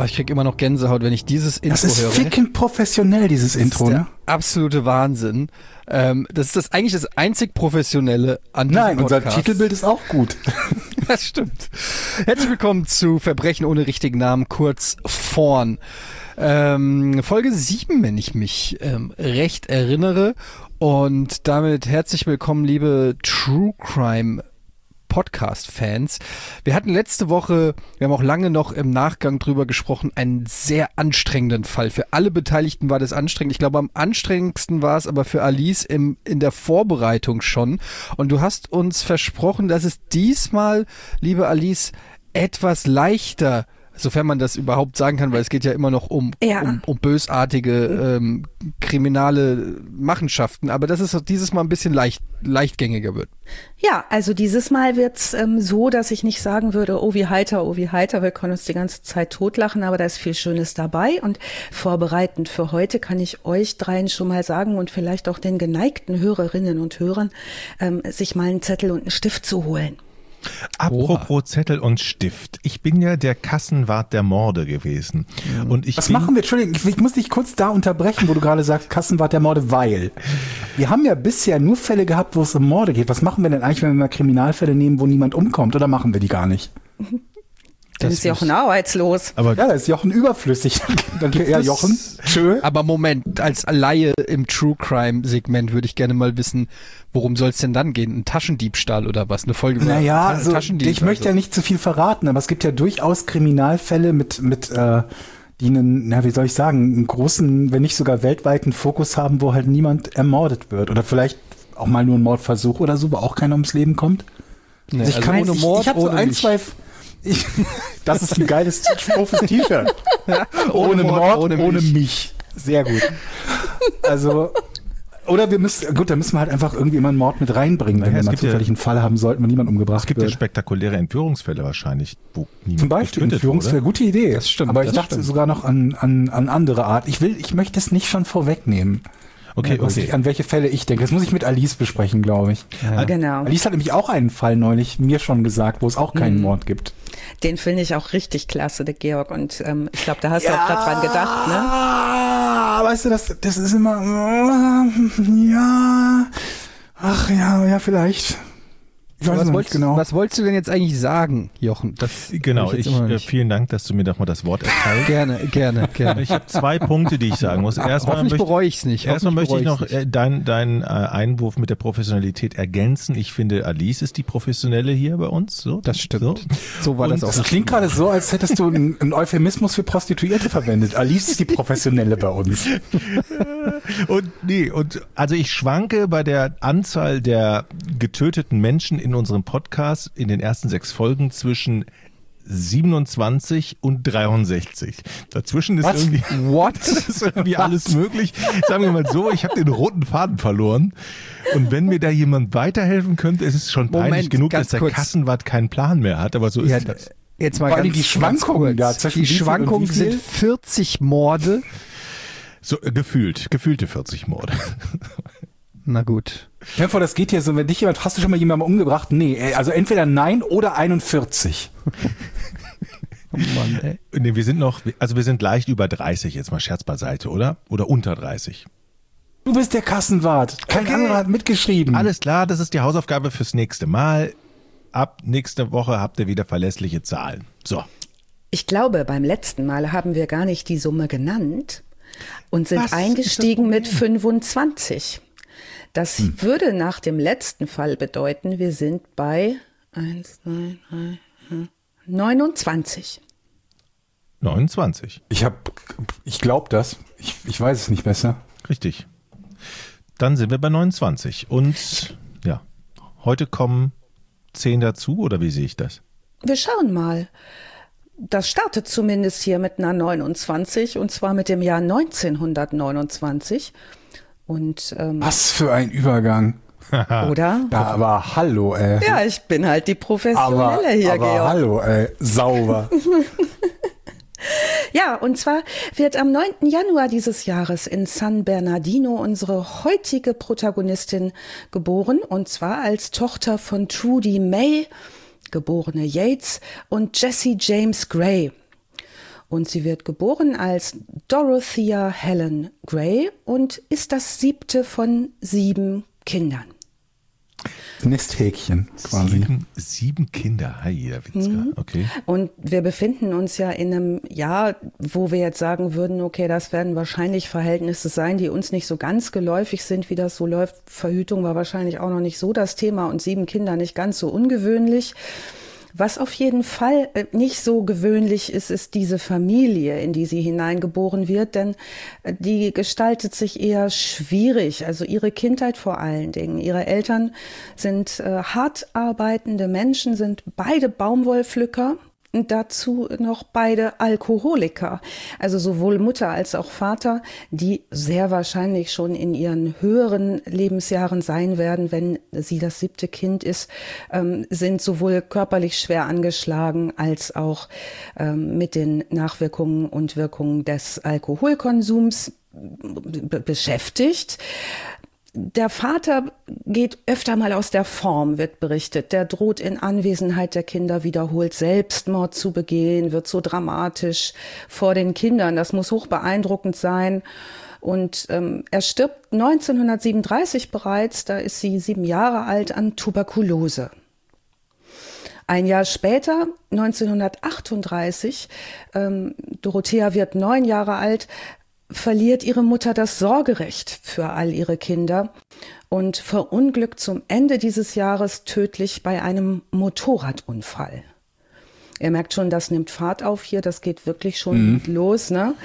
ich krieg immer noch Gänsehaut, wenn ich dieses Intro höre. Das ist ficken professionell, dieses Intro, ne? Absolute Wahnsinn. Das ist eigentlich das einzig Professionelle an diesem Nein, Podcast. unser Titelbild ist auch gut. Das stimmt. Herzlich willkommen zu Verbrechen ohne richtigen Namen, kurz Vorn. Folge 7, wenn ich mich recht erinnere. Und damit herzlich willkommen, liebe True Crime Podcast-Fans. Wir hatten letzte Woche, wir haben auch lange noch im Nachgang drüber gesprochen, einen sehr anstrengenden Fall. Für alle Beteiligten war das anstrengend. Ich glaube, am anstrengendsten war es aber für Alice in der Vorbereitung schon. Und du hast uns versprochen, dass es diesmal, liebe Alice, etwas leichter, sofern man das überhaupt sagen kann, weil es geht ja immer noch um bösartige kriminale Machenschaften, aber dass es dieses Mal ein bisschen leichtgängiger wird. Ja, also dieses Mal wird's so, dass ich nicht sagen würde, oh wie heiter, wir können uns die ganze Zeit totlachen, aber da ist viel Schönes dabei und vorbereitend für heute kann ich euch dreien schon mal sagen und vielleicht auch den geneigten Hörerinnen und Hörern, sich mal einen Zettel und einen Stift zu holen. Apropos Zettel und Stift. Ich bin ja der Kassenwart der Morde gewesen. Und Was machen wir? Entschuldigung, ich muss dich kurz da unterbrechen, wo du gerade sagst, Kassenwart der Morde, weil wir haben ja bisher nur Fälle gehabt, wo es um Morde geht. Was machen wir denn eigentlich, wenn wir mal Kriminalfälle nehmen, wo niemand umkommt? Oder machen wir die gar nicht? Dann ist Jochen arbeitslos. Aber ja, da ist Jochen überflüssig. Dann eher Jochen. Tschö. Aber Moment, als Laie im True Crime Segment würde ich gerne mal wissen, worum soll es denn dann gehen? Ein Taschendiebstahl oder was? Eine Folge über Taschendieb? Ich möchte ja nicht zu viel verraten, aber es gibt ja durchaus Kriminalfälle die einen, wie soll ich sagen, einen großen, wenn nicht sogar weltweiten Fokus haben, wo halt niemand ermordet wird. Oder vielleicht auch mal nur ein Mordversuch oder so, wo auch keiner ums Leben kommt. Nee, also ich habe so ein, zwei... das ist ein geiles T-Shirt. Ja, ohne Mord, ohne mich. Sehr gut. Also, oder da müssen wir halt einfach irgendwie immer einen Mord mit reinbringen, wenn wir mal zufällig einen Fall haben sollten, wo niemand umgebracht wird. Es gibt ja spektakuläre Entführungsfälle wahrscheinlich, wo niemand zum Beispiel Entführungsfälle, gute Idee. Das stimmt. Aber ich dachte sogar noch an andere Art. Ich möchte es nicht schon vorwegnehmen. Okay. An welche Fälle ich denke. Das muss ich mit Alice besprechen, glaube ich. Ja. Genau. Alice hat nämlich auch einen Fall neulich mir schon gesagt, wo es auch keinen Mord gibt. Den finde ich auch richtig klasse, der Georg. Und ich glaube, da hast du auch gerade dran gedacht, ne? Weißt du, das ist immer, vielleicht. Ich weiß nicht genau. Was wolltest du denn jetzt eigentlich sagen, Jochen? Vielen Dank, dass du mir doch mal das Wort erteilst. Gerne. Ich habe 2 Punkte, die ich sagen muss. Hoffentlich bereue ich es nicht. Erstmal möchte ich noch deinen Einwurf mit der Professionalität ergänzen. Ich finde, Alice ist die Professionelle hier bei uns. So, das stimmt. So war das auch. Das klingt gerade so, als hättest du einen Euphemismus für Prostituierte verwendet. Alice ist die Professionelle bei uns. Also ich schwanke bei der Anzahl der getöteten Menschen in unserem Podcast in den ersten 6 Folgen zwischen 27 und 63. Dazwischen ist irgendwie alles möglich. Sagen wir mal so, ich habe den roten Faden verloren. Und wenn mir da jemand weiterhelfen könnte, ist es schon peinlich genug, dass der Kassenwart keinen Plan mehr hat. Aber so ist das. Jetzt mal die Schwankungen da zwischen die Schwankungen sind 40 Morde. So gefühlte 40 Morde. Na gut. Stell dir vor, das geht hier so, wenn dich jemand, hast du schon mal jemanden umgebracht? Nee, also entweder nein oder 41. Oh Mann, ey. Nee, wir sind leicht über 30, jetzt mal Scherz beiseite, oder? Oder unter 30. Du bist der Kassenwart. Kein anderer hat mitgeschrieben. Alles klar, das ist die Hausaufgabe fürs nächste Mal. Ab nächste Woche habt ihr wieder verlässliche Zahlen. So. Ich glaube, beim letzten Mal haben wir gar nicht die Summe genannt und sind eingestiegen mit 25. Das würde nach dem letzten Fall bedeuten, wir sind bei 29. 29. Ich glaube das. Ich weiß es nicht besser. Richtig. Dann sind wir bei 29. Und ja, heute kommen 10 dazu, oder wie sehe ich das? Wir schauen mal. Das startet zumindest hier mit einer 29, und zwar mit dem Jahr 1929. Und, was für ein Übergang. Oder? Ja, aber hallo, ey. Ja, ich bin halt die Professionelle hier, aber Georg. Hallo, ey. Sauber. Ja, und zwar wird am 9. Januar dieses Jahres in San Bernardino unsere heutige Protagonistin geboren, und zwar als Tochter von Trudy May, geborene Yates, und Jesse James Gray. Und sie wird geboren als Dorothea Helen Gray und ist das 7. von 7 Kindern. Nesthäkchen quasi. 7 Kinder, Herr Witzka, okay. Und wir befinden uns ja in einem Jahr, wo wir jetzt sagen würden, okay, das werden wahrscheinlich Verhältnisse sein, die uns nicht so ganz geläufig sind, wie das so läuft. Verhütung war wahrscheinlich auch noch nicht so das Thema und 7 Kinder nicht ganz so ungewöhnlich. Was auf jeden Fall nicht so gewöhnlich ist, ist diese Familie, in die sie hineingeboren wird, denn die gestaltet sich eher schwierig, also ihre Kindheit vor allen Dingen. Ihre Eltern sind hart arbeitende Menschen, sind beide Baumwollpflücker. Und dazu noch beide Alkoholiker, also sowohl Mutter als auch Vater, die sehr wahrscheinlich schon in ihren höheren Lebensjahren sein werden, wenn sie das 7. Kind ist, sind sowohl körperlich schwer angeschlagen als auch mit den Nachwirkungen und Wirkungen des Alkoholkonsums beschäftigt. Der Vater geht öfter mal aus der Form, wird berichtet. Der droht in Anwesenheit der Kinder wiederholt Selbstmord zu begehen, wird so dramatisch vor den Kindern. Das muss hoch beeindruckend sein. Und er stirbt 1937 bereits, da ist sie 7 Jahre alt, an Tuberkulose. Ein Jahr später, 1938, Dorothea wird 9 Jahre alt, verliert ihre Mutter das Sorgerecht für all ihre Kinder und verunglückt zum Ende dieses Jahres tödlich bei einem Motorradunfall. Ihr merkt schon, das nimmt Fahrt auf hier, das geht wirklich schon los. Ne?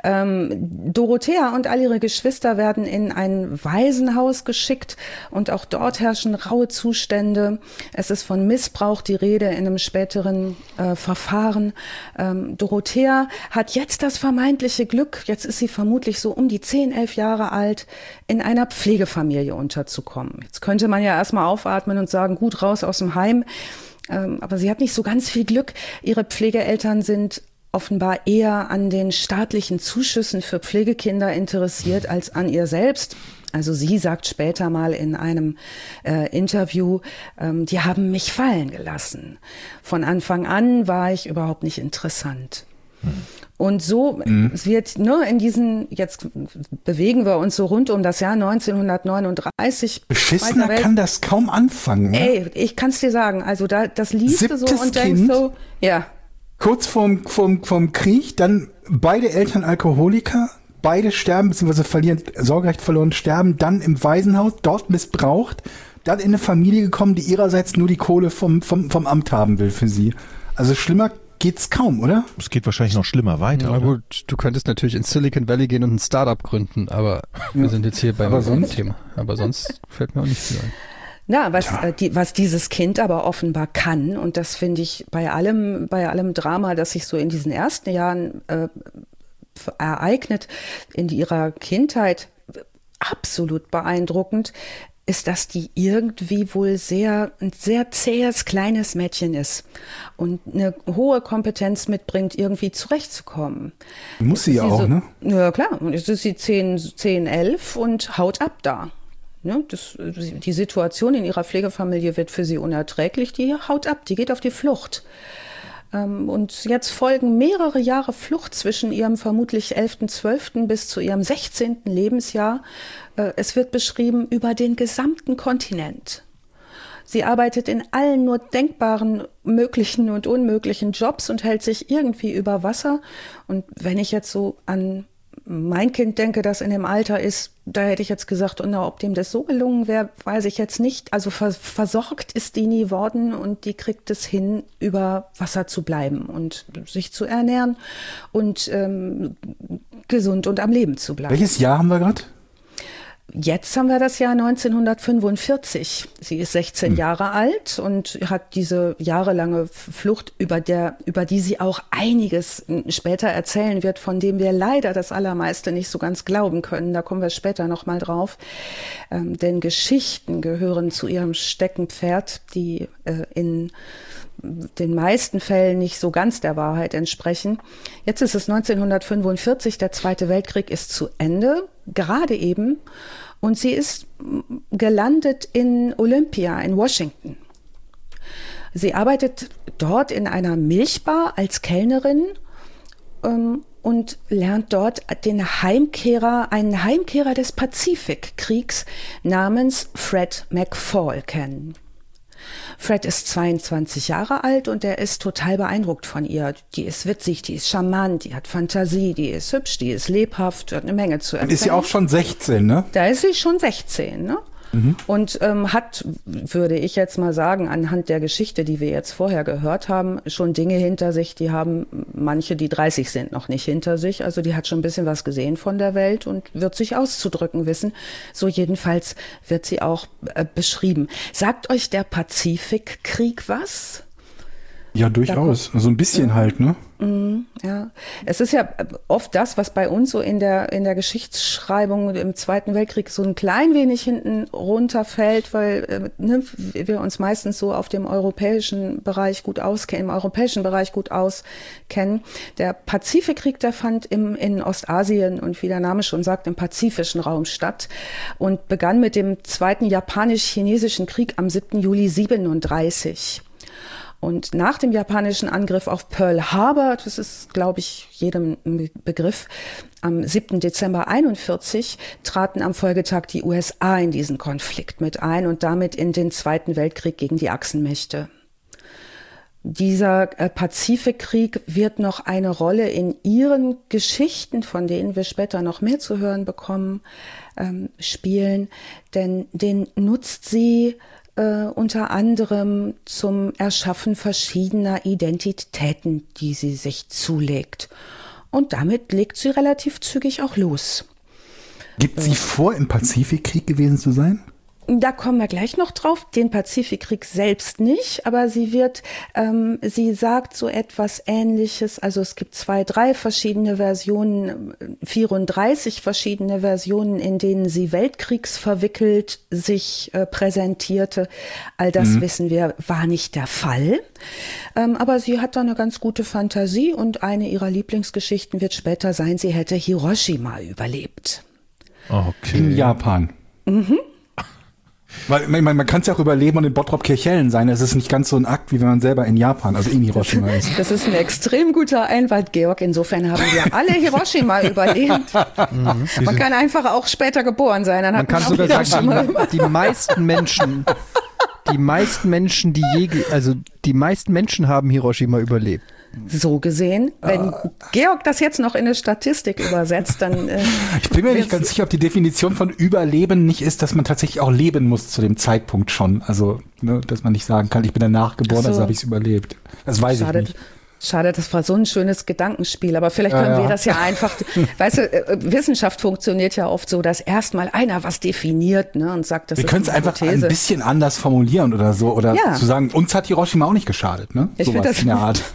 Dorothea und all ihre Geschwister werden in ein Waisenhaus geschickt und auch dort herrschen raue Zustände. Es ist von Missbrauch die Rede in einem späteren Verfahren. Dorothea hat jetzt das vermeintliche Glück, jetzt ist sie vermutlich so um die 10, 11 Jahre alt, in einer Pflegefamilie unterzukommen. Jetzt könnte man ja erstmal aufatmen und sagen, gut, raus aus dem Heim. Aber sie hat nicht so ganz viel Glück. Ihre Pflegeeltern sind offenbar eher an den staatlichen Zuschüssen für Pflegekinder interessiert als an ihr selbst. Also sie sagt später mal in einem Interview, die haben mich fallen gelassen. Von Anfang an war ich überhaupt nicht interessant. Und so wird in diesen, jetzt bewegen wir uns so rund um das Jahr 1939. Beschissener kann das kaum anfangen. Ne? Ey, ich kann's dir sagen, also das liest du so und denkst so, ja. Kurz vorm Krieg, dann beide Eltern Alkoholiker, beide sterben, beziehungsweise verlieren Sorgerecht verloren, sterben, dann im Waisenhaus, dort missbraucht, dann in eine Familie gekommen, die ihrerseits nur die Kohle vom Amt haben will für sie. Also schlimmer geht's kaum, oder? Es geht wahrscheinlich noch schlimmer weiter. Na gut, du könntest natürlich ins Silicon Valley gehen und ein Startup gründen, aber wir sind jetzt hier beim Thema. Aber sonst fällt mir auch nicht viel ein. Na, was dieses Kind aber offenbar kann, und das finde ich bei allem Drama, das sich so in diesen ersten Jahren ereignet, in ihrer Kindheit absolut beeindruckend, ist, dass die irgendwie wohl ein sehr zähes, kleines Mädchen ist und eine hohe Kompetenz mitbringt, irgendwie zurechtzukommen. Muss sie ja auch, ne? Ja, klar. Und jetzt ist sie 10, 11 und haut ab da. Ne? Die Situation in ihrer Pflegefamilie wird für sie unerträglich. Die haut ab, die geht auf die Flucht. Und jetzt folgen mehrere Jahre Flucht zwischen ihrem vermutlich 11., 12. bis zu ihrem 16. Lebensjahr. Es wird beschrieben über den gesamten Kontinent. Sie arbeitet in allen nur denkbaren, möglichen und unmöglichen Jobs und hält sich irgendwie über Wasser. Und wenn ich jetzt so an mein Kind denke, das in dem Alter ist, da hätte ich jetzt gesagt, ob dem das so gelungen wäre, weiß ich jetzt nicht. Also versorgt ist die nie worden und die kriegt es hin, über Wasser zu bleiben und sich zu ernähren und gesund und am Leben zu bleiben. Welches Jahr haben wir gerade? Jetzt haben wir das Jahr 1945. Sie ist 16 Jahre alt und hat diese jahrelange Flucht, über die sie auch einiges später erzählen wird, von dem wir leider das Allermeiste nicht so ganz glauben können. Da kommen wir später noch mal drauf. Denn Geschichten gehören zu ihrem Steckenpferd, die in den meisten Fällen nicht so ganz der Wahrheit entsprechen. Jetzt ist es 1945, der Zweite Weltkrieg ist zu Ende, gerade eben, und sie ist gelandet in Olympia in Washington. Sie arbeitet dort in einer Milchbar als Kellnerin und lernt dort einen Heimkehrer des Pazifikkriegs namens Fred McFall kennen. Fred ist 22 Jahre alt und er ist total beeindruckt von ihr. Die ist witzig, die ist charmant, die hat Fantasie, die ist hübsch, die ist lebhaft, hat eine Menge zu erzählen. Ist sie auch schon 16, ne? Da ist sie schon 16, ne? Und hat, würde ich jetzt mal sagen, anhand der Geschichte, die wir jetzt vorher gehört haben, schon Dinge hinter sich, die haben manche, die 30 sind, noch nicht hinter sich. Also die hat schon ein bisschen was gesehen von der Welt und wird sich auszudrücken wissen. So jedenfalls wird sie auch beschrieben. Sagt euch der Pazifikkrieg was? Ja, durchaus. So ein bisschen halt, ne? Ja, es ist ja oft das, was bei uns so in der Geschichtsschreibung im Zweiten Weltkrieg so ein klein wenig hinten runterfällt, weil wir uns meistens so auf dem europäischen Bereich gut auskennen, Der Pazifikkrieg, der fand in Ostasien und wie der Name schon sagt, im pazifischen Raum statt und begann mit dem Zweiten Japanisch-Chinesischen Krieg am 7. Juli 1937. Und nach dem japanischen Angriff auf Pearl Harbor, das ist, glaube ich, jedem Begriff, am 7. Dezember 1941 traten am Folgetag die USA in diesen Konflikt mit ein und damit in den Zweiten Weltkrieg gegen die Achsenmächte. Dieser Pazifikkrieg wird noch eine Rolle in ihren Geschichten, von denen wir später noch mehr zu hören bekommen, spielen, denn den nutzt sie unter anderem zum Erschaffen verschiedener Identitäten, die sie sich zulegt. Und damit legt sie relativ zügig auch los. Gibt sie vor, im Pazifikkrieg gewesen zu sein? Da kommen wir gleich noch drauf. Den Pazifikkrieg selbst nicht, aber sie sagt so etwas Ähnliches. Also es gibt 3 verschiedene Versionen, 34 verschiedene Versionen, in denen sie weltkriegsverwickelt sich präsentierte. All das wissen wir, war nicht der Fall. Aber sie hat da eine ganz gute Fantasie und eine ihrer Lieblingsgeschichten wird später sein, sie hätte Hiroshima überlebt. Okay. In Japan. Weil man kann es ja auch überleben und in Bottrop-Kirchhellen sein. Es ist nicht ganz so ein Akt, wie wenn man selber in Japan, also in Hiroshima ist. Das ist ein extrem guter Einwand, Georg. Insofern haben wir alle Hiroshima überlebt. Man kann einfach auch später geboren sein. Dann man kann sogar sagen, die meisten Menschen, die meisten Menschen haben Hiroshima überlebt. So gesehen, wenn Georg das jetzt noch in eine Statistik übersetzt, dann... ich bin mir nicht ganz sicher, ob die Definition von Überleben nicht ist, dass man tatsächlich auch leben muss zu dem Zeitpunkt schon. Also, dass man nicht sagen kann, ich bin danach geboren, also habe ich es überlebt. Das weiß ich nicht. Schade, das war so ein schönes Gedankenspiel, aber vielleicht können wir das ja einfach, weißt du, Wissenschaft funktioniert ja oft so, dass erstmal einer was definiert, ne, und sagt, das ist eine Hypothese. Wir können es einfach ein bisschen anders formulieren oder so, oder zu sagen, uns hat Hiroshima auch nicht geschadet, ne? Ich finde das in der Art.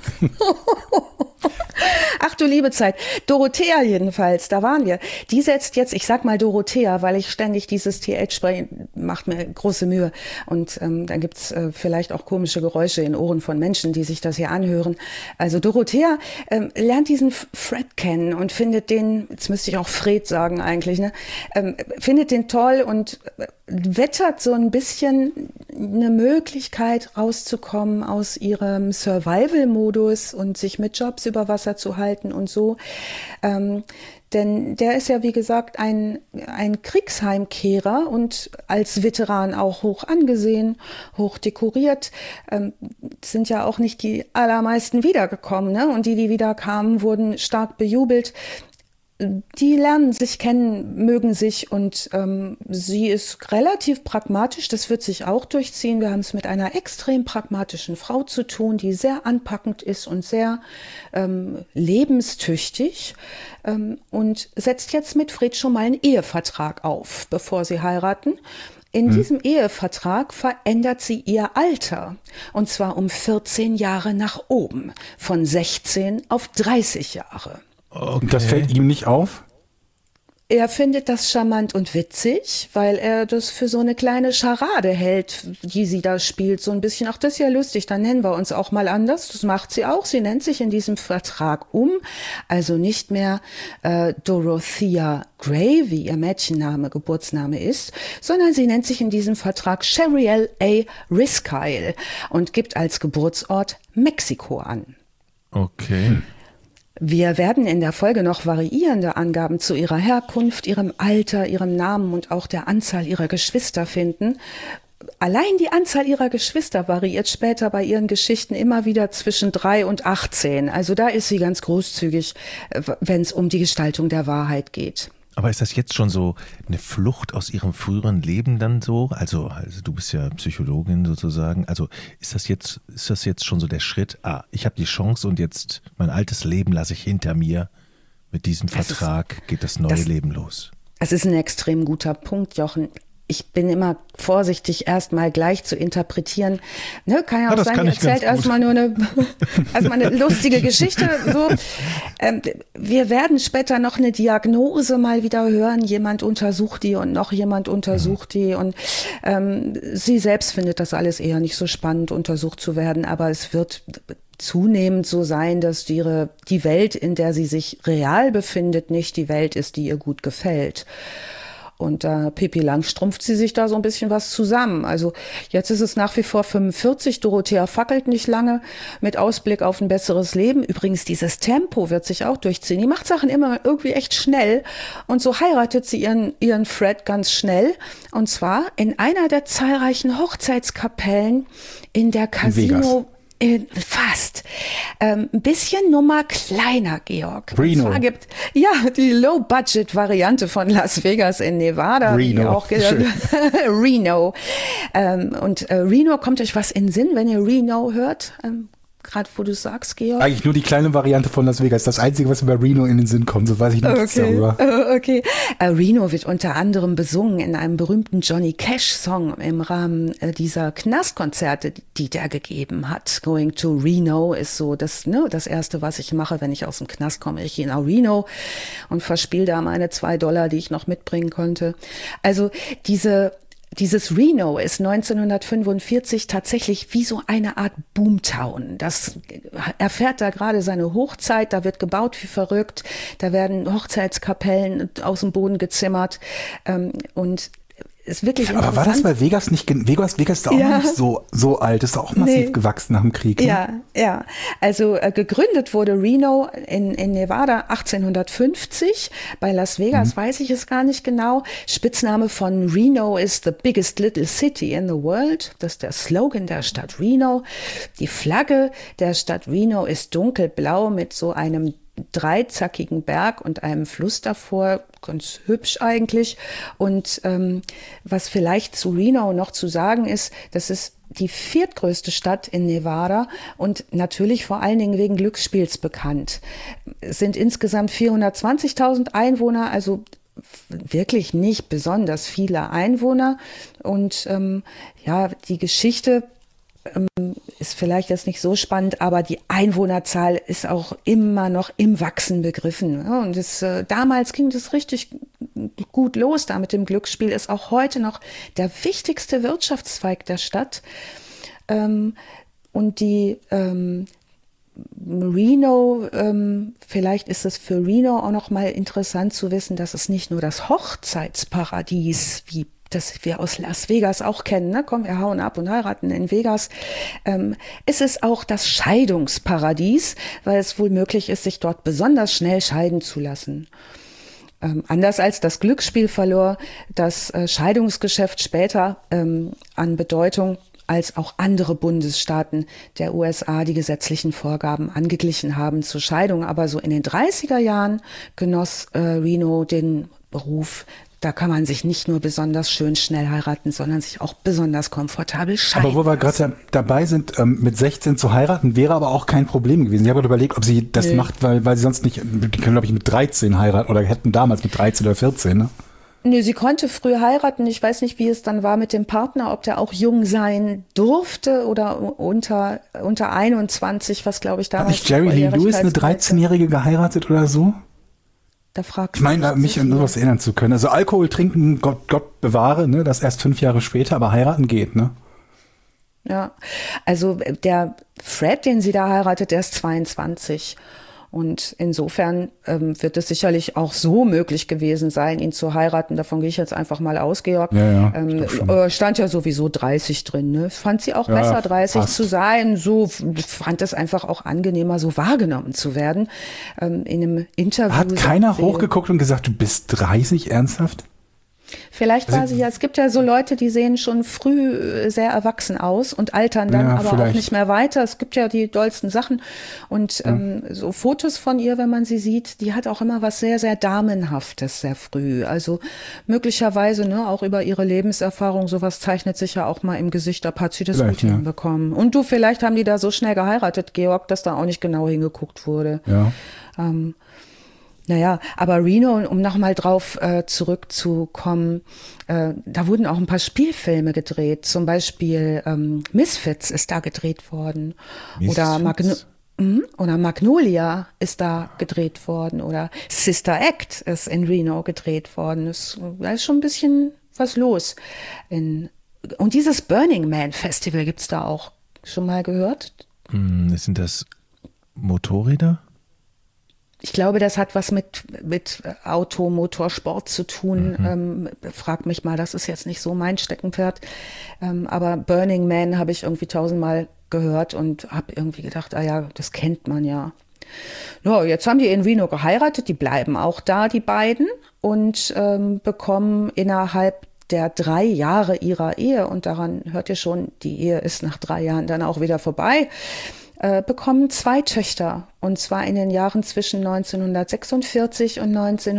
Ach du liebe Zeit. Dorothea jedenfalls, da waren wir. Die setzt jetzt, ich sag mal Dorothea, weil ich ständig dieses TH spreche, macht mir große Mühe. Und dann gibt's vielleicht auch komische Geräusche in Ohren von Menschen, die sich das hier anhören. Also Dorothea lernt diesen Fred kennen und findet den, jetzt müsste ich auch Fred sagen eigentlich, ne, findet den toll und wettert so ein bisschen eine Möglichkeit rauszukommen aus ihrem Survival-Modus und sich mit Jobs über Wasser zu halten und so. Denn der ist ja, wie gesagt, ein Kriegsheimkehrer und als Veteran auch hoch angesehen, hoch dekoriert. Sind ja auch nicht die allermeisten wiedergekommen, ne? Und die wiederkamen, wurden stark bejubelt. Die lernen sich kennen, mögen sich und sie ist relativ pragmatisch, das wird sich auch durchziehen. Wir haben es mit einer extrem pragmatischen Frau zu tun, die sehr anpackend ist und sehr lebenstüchtig und setzt jetzt mit Fred schon mal einen Ehevertrag auf, bevor sie heiraten. In diesem Ehevertrag verändert sie ihr Alter, und zwar um 14 Jahre nach oben, von 16 auf 30 Jahre. Okay. Das fällt ihm nicht auf? Er findet das charmant und witzig, weil er das für so eine kleine Scharade hält, die sie da spielt. So ein bisschen, ach, das ist ja lustig, dann nennen wir uns auch mal anders. Das macht sie auch. Sie nennt sich in diesem Vertrag um. Also nicht mehr Dorothea Gray, wie ihr Mädchenname, Geburtsname ist, sondern sie nennt sich in diesem Vertrag Sheriel A. Riskyle und gibt als Geburtsort Mexiko an. Okay. Wir werden in der Folge noch variierende Angaben zu ihrer Herkunft, ihrem Alter, ihrem Namen und auch der Anzahl ihrer Geschwister finden. Allein die Anzahl ihrer Geschwister variiert später bei ihren Geschichten immer wieder zwischen 3 und 18. Also da ist sie ganz großzügig, wenn es um die Gestaltung der Wahrheit geht. Aber ist das jetzt schon so eine Flucht aus ihrem früheren Leben dann so? Also du bist ja Psychologin sozusagen. Also ist das jetzt schon so der Schritt? Ich habe die Chance und jetzt mein altes Leben lasse ich hinter mir. Mit diesem Vertrag geht das neue Leben los. Es ist ein extrem guter Punkt, Jochen. Ich bin immer vorsichtig, erstmal gleich zu interpretieren. Ne, kann ja auch sein, ihr erzählt erstmal nur eine lustige Geschichte. So. Wir werden später noch eine Diagnose mal wieder hören. Jemand untersucht die und noch jemand untersucht die. Und sie selbst findet das alles eher nicht so spannend, untersucht zu werden. Aber es wird zunehmend so sein, dass die Welt, in der sie sich real befindet, nicht die Welt ist, die ihr gut gefällt. Und da Pippi Langstrumpft sie sich da so ein bisschen was zusammen. Also jetzt ist es nach wie vor 45, Dorothea fackelt nicht lange mit Ausblick auf ein besseres Leben. Übrigens, dieses Tempo wird sich auch durchziehen. Die macht Sachen immer irgendwie echt schnell. Und so heiratet sie ihren Fred ganz schnell. Und zwar in einer der zahlreichen Hochzeitskapellen in der Casino. Fast. Ein bisschen Nummer kleiner, Georg. Reno. Und zwar gibt die Low-Budget-Variante von Las Vegas in Nevada. Reno. Reno. Reno, kommt euch was in den Sinn, wenn ihr Reno hört? Gerade wo du sagst, Georg. Eigentlich nur die kleine Variante von Las Vegas. Das Einzige, was über Reno in den Sinn kommt. So weiß ich nichts darüber. Okay. Reno wird unter anderem besungen in einem berühmten Johnny Cash-Song im Rahmen dieser Knastkonzerte, die der gegeben hat. Going to Reno ist so das Erste, was ich mache, wenn ich aus dem Knast komme. Ich gehe nach Reno und verspiele da meine $2, die ich noch mitbringen konnte. Also dieses Reno ist 1945 tatsächlich wie so eine Art Boomtown. Das erfährt da gerade seine Hochzeit, da wird gebaut wie verrückt, da werden Hochzeitskapellen aus dem Boden gezimmert und ist wirklich interessant. Aber war das bei Vegas nicht, Vegas ist auch noch nicht so alt, ist auch massiv gewachsen nach dem Krieg. Ne? Ja. Also gegründet wurde Reno in Nevada 1850. Bei Las Vegas weiß ich es gar nicht genau. Spitzname von Reno ist the biggest little city in the world. Das ist der Slogan der Stadt Reno. Die Flagge der Stadt Reno ist dunkelblau mit so einem dreizackigen Berg und einem Fluss davor, ganz hübsch eigentlich. Und was vielleicht zu Reno noch zu sagen ist, das ist die viertgrößte Stadt in Nevada und natürlich vor allen Dingen wegen Glücksspiels bekannt. Es sind insgesamt 420.000 Einwohner, also wirklich nicht besonders viele Einwohner. Und die Geschichte ist vielleicht jetzt nicht so spannend, aber die Einwohnerzahl ist auch immer noch im Wachsen begriffen. Und damals ging das richtig gut los da mit dem Glücksspiel, ist auch heute noch der wichtigste Wirtschaftszweig der Stadt. Und die Reno, vielleicht ist es für Reno auch noch mal interessant zu wissen, dass es nicht nur das Hochzeitsparadies wie das wir aus Las Vegas auch kennen, ne? Komm, wir hauen ab und heiraten in Vegas. Ist es auch das Scheidungsparadies, weil es wohl möglich ist, sich dort besonders schnell scheiden zu lassen. Anders als das Glücksspiel verlor das Scheidungsgeschäft später an Bedeutung, als auch andere Bundesstaaten der USA die gesetzlichen Vorgaben angeglichen haben zur Scheidung. Aber so in den 30er Jahren genoss Reno den Beruf, da kann man sich nicht nur besonders schön schnell heiraten, sondern sich auch besonders komfortabel scheiden. Aber wo wir gerade dabei sind, mit 16 zu heiraten, wäre aber auch kein Problem gewesen. Ich habe überlegt, ob sie das macht, weil sie sonst nicht, die können glaube ich mit 13 heiraten oder hätten damals mit 13 oder 14, ne? Nee, sie konnte früh heiraten. Ich weiß nicht, wie es dann war mit dem Partner, ob der auch jung sein durfte oder unter 21, was glaube ich damals. Hat nicht Jerry Lee Lewis eine 13-Jährige geheiratet oder so? Da fragt ich meine, mich an sowas erinnern zu können. Also Alkohol trinken, Gott bewahre, ne? Das erst 5 Jahre später, aber heiraten geht, ne? Ja, also der Fred, den sie da heiratet, der ist 22. Und insofern wird es sicherlich auch so möglich gewesen sein, ihn zu heiraten. Davon gehe ich jetzt einfach mal aus, Georg. Stand ja sowieso 30 drin. Ne? Fand sie auch besser, 30 zu sein. So fand es einfach auch angenehmer, so wahrgenommen zu werden. In einem Interview. Hat keiner hochgeguckt und gesagt, du bist 30, ernsthaft? Vielleicht war sie ja, es gibt ja so Leute, die sehen schon früh sehr erwachsen aus und altern dann aber vielleicht auch nicht mehr weiter. Es gibt ja die dollsten Sachen und so Fotos von ihr, wenn man sie sieht, die hat auch immer was sehr, sehr Damenhaftes sehr früh. Also möglicherweise auch über ihre Lebenserfahrung, sowas zeichnet sich ja auch mal im Gesicht, da hat sie das gut hinbekommen. Und vielleicht haben die da so schnell geheiratet, Georg, dass da auch nicht genau hingeguckt wurde. Ja. Aber Reno, um nochmal drauf zurückzukommen, da wurden auch ein Misfits. Zum Beispiel Misfits ist da gedreht worden. Oder Magnolia ist da gedreht worden. Oder Sister Act ist in Reno gedreht worden. Da ist schon ein bisschen was los. Und dieses Burning Man Festival gibt's da auch. Schon mal gehört? Sind das Motorräder? Ich glaube, das hat was mit Motorsport zu tun. Frag mich mal, das ist jetzt nicht so mein Steckenpferd. Aber Burning Man habe ich irgendwie 1000-mal gehört und habe irgendwie gedacht, das kennt man ja. Ja, jetzt haben die in Reno geheiratet, die bleiben auch da, die beiden, und bekommen innerhalb der 3 Jahre ihrer Ehe, und daran hört ihr schon, die Ehe ist nach 3 Jahren dann auch wieder vorbei, bekommen 2 Töchter, und zwar in den Jahren zwischen 1946 und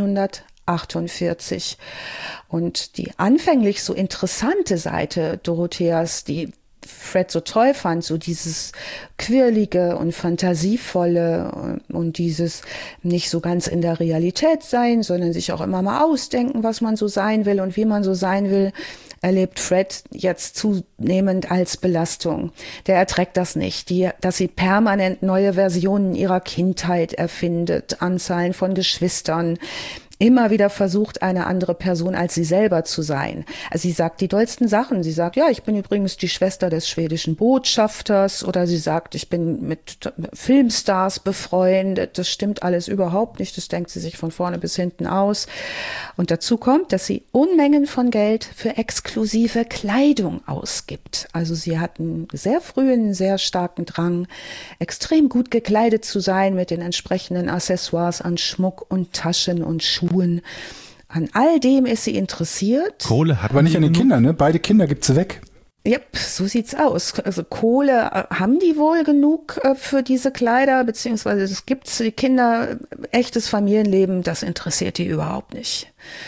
1948. Und die anfänglich so interessante Seite Dorotheas, die Fred so toll fand, so dieses Quirlige und Fantasievolle und dieses nicht so ganz in der Realität sein, sondern sich auch immer mal ausdenken, was man so sein will und wie man so sein will, erlebt Fred jetzt zunehmend als Belastung. Der erträgt das nicht, dass sie permanent neue Versionen ihrer Kindheit erfindet, Anzahlen von Geschwistern, immer wieder versucht, eine andere Person als sie selber zu sein. Also sie sagt die dollsten Sachen. Sie sagt, ja, ich bin übrigens die Schwester des schwedischen Botschafters, oder sie sagt, ich bin mit Filmstars befreundet. Das stimmt alles überhaupt nicht. Das denkt sie sich von vorne bis hinten aus. Und dazu kommt, dass sie Unmengen von Geld für exklusive Kleidung ausgibt. Also sie hatten sehr früh einen sehr starken Drang, extrem gut gekleidet zu sein mit den entsprechenden Accessoires an Schmuck und Taschen und Schuhen. An all dem ist sie interessiert. Kohle hat aber nicht an den Kindern, ne? Beide Kinder gibt sie weg. Yep, so sieht's aus. Also Kohle haben die wohl genug für diese Kleider, beziehungsweise es gibt die Kinder, echtes Familienleben, das interessiert die überhaupt nicht.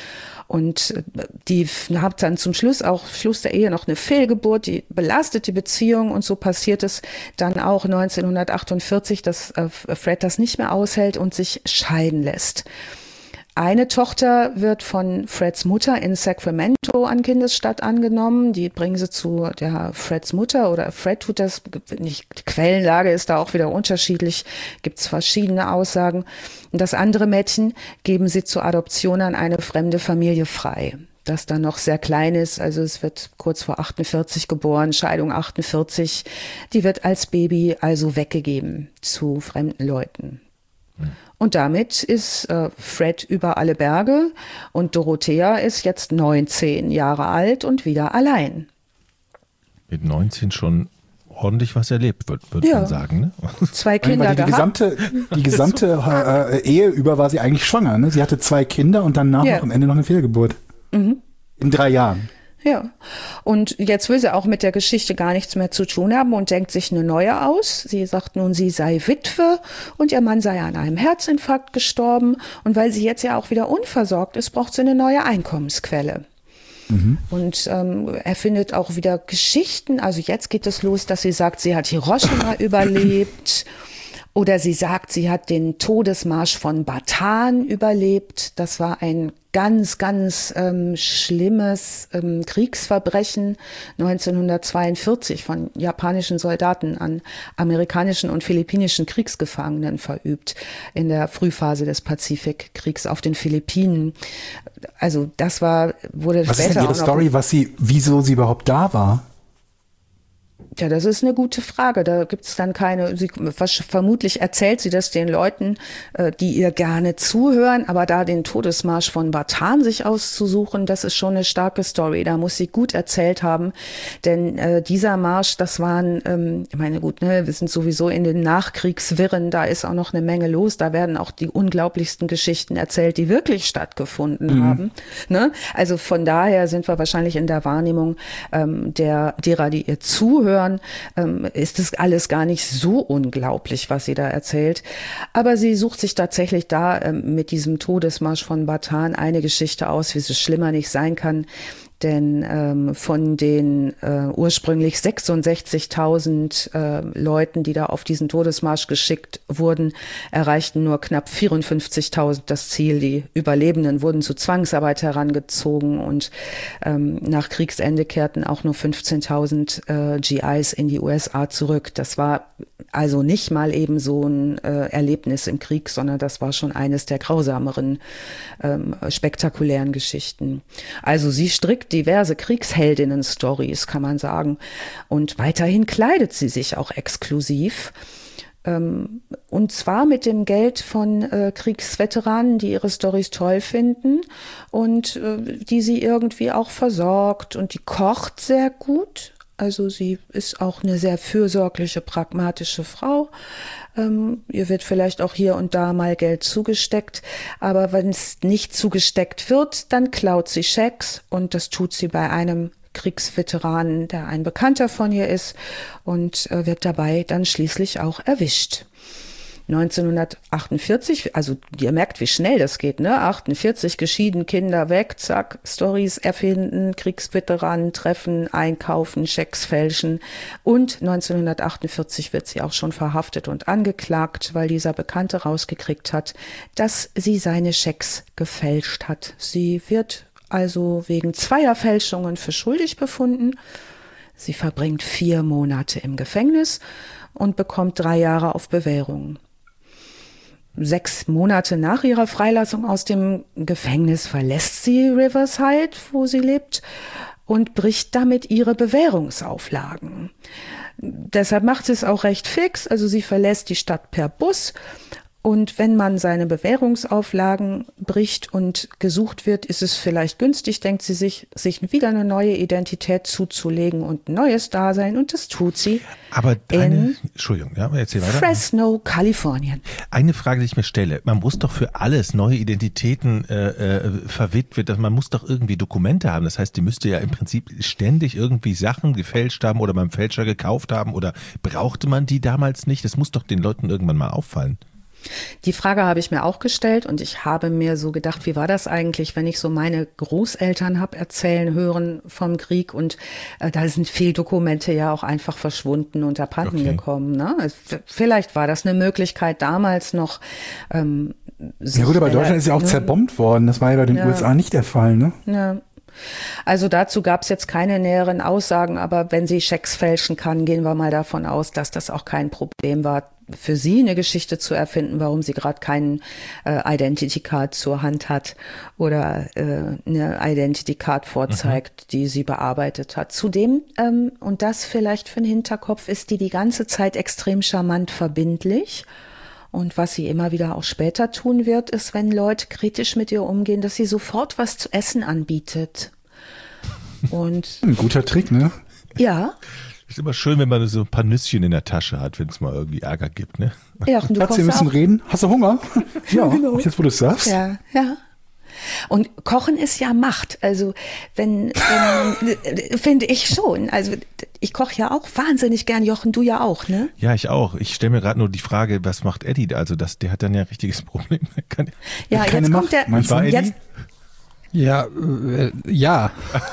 Und die hat dann zum Schluss der Ehe noch eine Fehlgeburt, die belastet die Beziehung, und so passiert es dann auch 1948, dass Fred das nicht mehr aushält und sich scheiden lässt. Eine Tochter wird von Freds Mutter in Sacramento an Kindesstatt angenommen. Die bringen sie zu der Freds Mutter, oder Fred tut das nicht. Die Quellenlage ist da auch wieder unterschiedlich. Gibt es verschiedene Aussagen. Und das andere Mädchen geben sie zur Adoption an eine fremde Familie frei, das dann noch sehr klein ist. Also es wird kurz vor 48 geboren, Scheidung 48. Die wird als Baby also weggegeben zu fremden Leuten. Und damit ist Fred über alle Berge, und Dorothea ist jetzt 19 Jahre alt und wieder allein. Mit 19 schon ordentlich was erlebt, würde man sagen. Ne? 2 Kinder gehabt. Die gesamte Ehe über war sie eigentlich schwanger. Ne? Sie hatte 2 Kinder und danach noch am Ende noch eine Fehlgeburt. In 3 Jahren. Ja, und jetzt will sie auch mit der Geschichte gar nichts mehr zu tun haben und denkt sich eine neue aus. Sie sagt nun, sie sei Witwe und ihr Mann sei an einem Herzinfarkt gestorben. Und weil sie jetzt ja auch wieder unversorgt ist, braucht sie eine neue Einkommensquelle. Und er findet auch wieder Geschichten. Also jetzt geht es los, dass sie sagt, sie hat Hiroshima überlebt. Oder sie sagt, sie hat den Todesmarsch von Bataan überlebt. Das war ein ganz, ganz schlimmes Kriegsverbrechen 1942 von japanischen Soldaten an amerikanischen und philippinischen Kriegsgefangenen verübt in der Frühphase des Pazifikkriegs auf den Philippinen. Also das wurde was später ist denn ihre Story, wieso sie überhaupt da war? Ja, das ist eine gute Frage. Da gibt's dann vermutlich erzählt sie das den Leuten, die ihr gerne zuhören, aber da den Todesmarsch von Bartan sich auszusuchen, das ist schon eine starke Story. Da muss sie gut erzählt haben, denn dieser Marsch, das waren, ich meine gut, ne, wir sind sowieso in den Nachkriegswirren, da ist auch noch eine Menge los, da werden auch die unglaublichsten Geschichten erzählt, die wirklich stattgefunden haben. Ne? Also von daher sind wir wahrscheinlich in der Wahrnehmung derer, die ihr zuhören, ist das alles gar nicht so unglaublich, was sie da erzählt. Aber sie sucht sich tatsächlich da mit diesem Todesmarsch von Bartan eine Geschichte aus, wie es schlimmer nicht sein kann. Denn von den ursprünglich 66.000 Leuten, die da auf diesen Todesmarsch geschickt wurden, erreichten nur knapp 54.000 das Ziel. Die Überlebenden wurden zu Zwangsarbeit herangezogen und nach Kriegsende kehrten auch nur 15.000 GIs in die USA zurück. Das war also nicht mal eben so ein Erlebnis im Krieg, sondern das war schon eines der grausameren, spektakulären Geschichten. Also sie strickt diverse Kriegsheldinnen-Stories, kann man sagen. Und weiterhin kleidet sie sich auch exklusiv. Und zwar mit dem Geld von Kriegsveteranen, die ihre Storys toll finden und die sie irgendwie auch versorgt. Und die kocht sehr gut. Also sie ist auch eine sehr fürsorgliche, pragmatische Frau. Ihr wird vielleicht auch hier und da mal Geld zugesteckt, aber wenn es nicht zugesteckt wird, dann klaut sie Schecks und das tut sie bei einem Kriegsveteranen, der ein Bekannter von ihr ist und wird dabei dann schließlich auch erwischt. 1948, also ihr merkt, wie schnell das geht, ne? 48 geschieden, Kinder weg, zack, Storys erfinden, Kriegsveteranen treffen, einkaufen, Schecks fälschen. Und 1948 wird sie auch schon verhaftet und angeklagt, weil dieser Bekannte rausgekriegt hat, dass sie seine Schecks gefälscht hat. Sie wird also wegen 2 Fälschungen für schuldig befunden. Sie verbringt 4 Monate im Gefängnis und bekommt 3 Jahre auf Bewährung. 6 Monate nach ihrer Freilassung aus dem Gefängnis verlässt sie Riverside, wo sie lebt, und bricht damit ihre Bewährungsauflagen. Deshalb macht sie es auch recht fix, also sie verlässt die Stadt per Bus. Und wenn man seine Bewährungsauflagen bricht und gesucht wird, ist es vielleicht günstig, denkt sie sich wieder eine neue Identität zuzulegen und ein neues Dasein. Und das tut sie. Aber Entschuldigung, ja, erzähl weiter. Fresno, Kalifornien. Eine Frage, die ich mir stelle. Man muss doch für alles neue Identitäten verwitwet, man muss doch irgendwie Dokumente haben. Das heißt, die müsste ja im Prinzip ständig irgendwie Sachen gefälscht haben oder beim Fälscher gekauft haben. Oder brauchte man die damals nicht? Das muss doch den Leuten irgendwann mal auffallen. Die Frage habe ich mir auch gestellt und ich habe mir so gedacht, wie war das eigentlich, wenn ich so meine Großeltern habe erzählen hören vom Krieg und da sind viele Dokumente ja auch einfach verschwunden und abhanden gekommen. Ne? Vielleicht war das eine Möglichkeit damals noch. Ja gut, aber Deutschland ist ja auch zerbombt worden. Das war ja bei den USA nicht der Fall, ne? Ja. Also dazu gab es jetzt keine näheren Aussagen, aber wenn sie Schecks fälschen kann, gehen wir mal davon aus, dass das auch kein Problem war, für sie eine Geschichte zu erfinden, warum sie gerade keinen Identity Card zur Hand hat oder eine Identity Card vorzeigt, die sie bearbeitet hat. Zudem, und das vielleicht für den Hinterkopf, ist die ganze Zeit extrem charmant verbindlich. Und was sie immer wieder auch später tun wird, ist, wenn Leute kritisch mit ihr umgehen, dass sie sofort was zu essen anbietet. Und ein guter Trick, ne? Ja. Ist immer schön, wenn man so ein paar Nüsschen in der Tasche hat, wenn es mal irgendwie Ärger gibt, ne? Ja, und Schatz, wir müssen reden. Hast du Hunger? Ja, genau. Jetzt, wo du es sagst. Ja, ja. Und Kochen ist ja Macht. Also wenn finde ich schon. Also ich koche ja auch wahnsinnig gern, Jochen, du ja auch, ne? Ja, ich auch. Ich stelle mir gerade nur die Frage, was macht Eddie? Also der hat dann ja ein richtiges Problem. Ja, jetzt kommt der. Jetzt, ja, ja.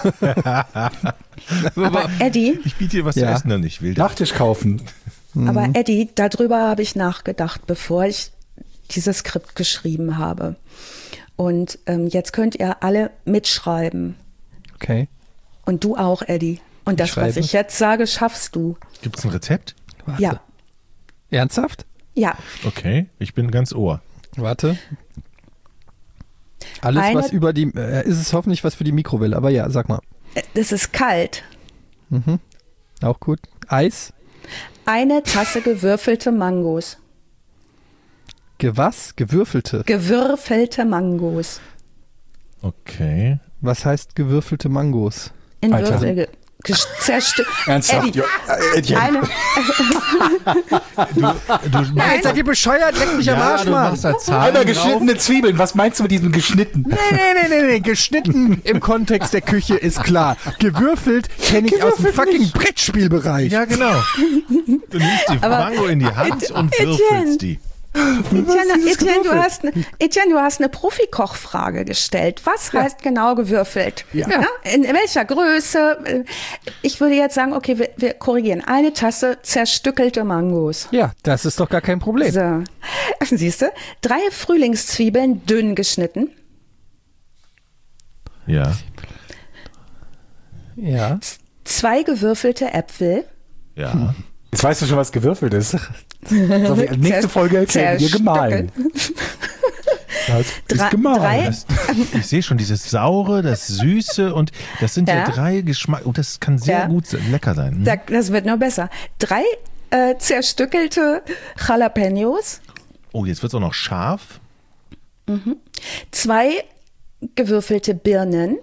Aber Eddie. Ich biete dir was zu essen, dann ich will das. Nachtisch kaufen. Aber Eddie, darüber habe ich nachgedacht, bevor ich dieses Skript geschrieben habe. Und jetzt könnt ihr alle mitschreiben. Okay. Und du auch, Eddie. Und das, was ich jetzt sage, schaffst du. Gibt es ein Rezept? Warte. Ja. Ernsthaft? Ja. Okay, ich bin ganz Ohr. Warte. Alles, was über die, ist es hoffentlich was für die Mikrowelle, aber ja, sag mal. Das ist kalt. Mhm. Auch gut. Eis. Eine Tasse gewürfelte Mangos. Was? Gewürfelte. Gewürfelte Mangos. Okay. Was heißt gewürfelte Mangos? In Alter. Würfel Ernsthaft? Eddie, Etienne. Nein, seid ihr bescheuert? Leck mich am Arsch, du Mann. machst da Zahlen Einmal drauf. geschnittene Zwiebeln. Was meinst du mit diesem geschnitten? Nee. Geschnitten im Kontext der Küche ist klar. Gewürfelt kenne ich aus dem fucking Brettspielbereich. Ja, genau. Du nimmst die Mango in die Hand und würfelst die. Etienne, du hast eine Profikochfrage gestellt. Was heißt genau gewürfelt? Ja. In welcher Größe? Ich würde jetzt sagen, okay, wir korrigieren. Eine Tasse zerstückelte Mangos. Ja, das ist doch gar kein Problem. So. Siehst du? 3 Frühlingszwiebeln dünn geschnitten. Ja. Ja. 2 gewürfelte Äpfel. Ja. Jetzt weißt du schon, was gewürfelt ist. So, nächste Folge erklären wir gemahlen. Das ist gemahlen. Ich sehe schon dieses Saure, das Süße und das sind ja 3 Geschmack. Und das kann sehr gut lecker sein. Das wird noch besser. 3 zerstückelte Jalapenos. Oh, jetzt wird es auch noch scharf. 2 gewürfelte Birnen.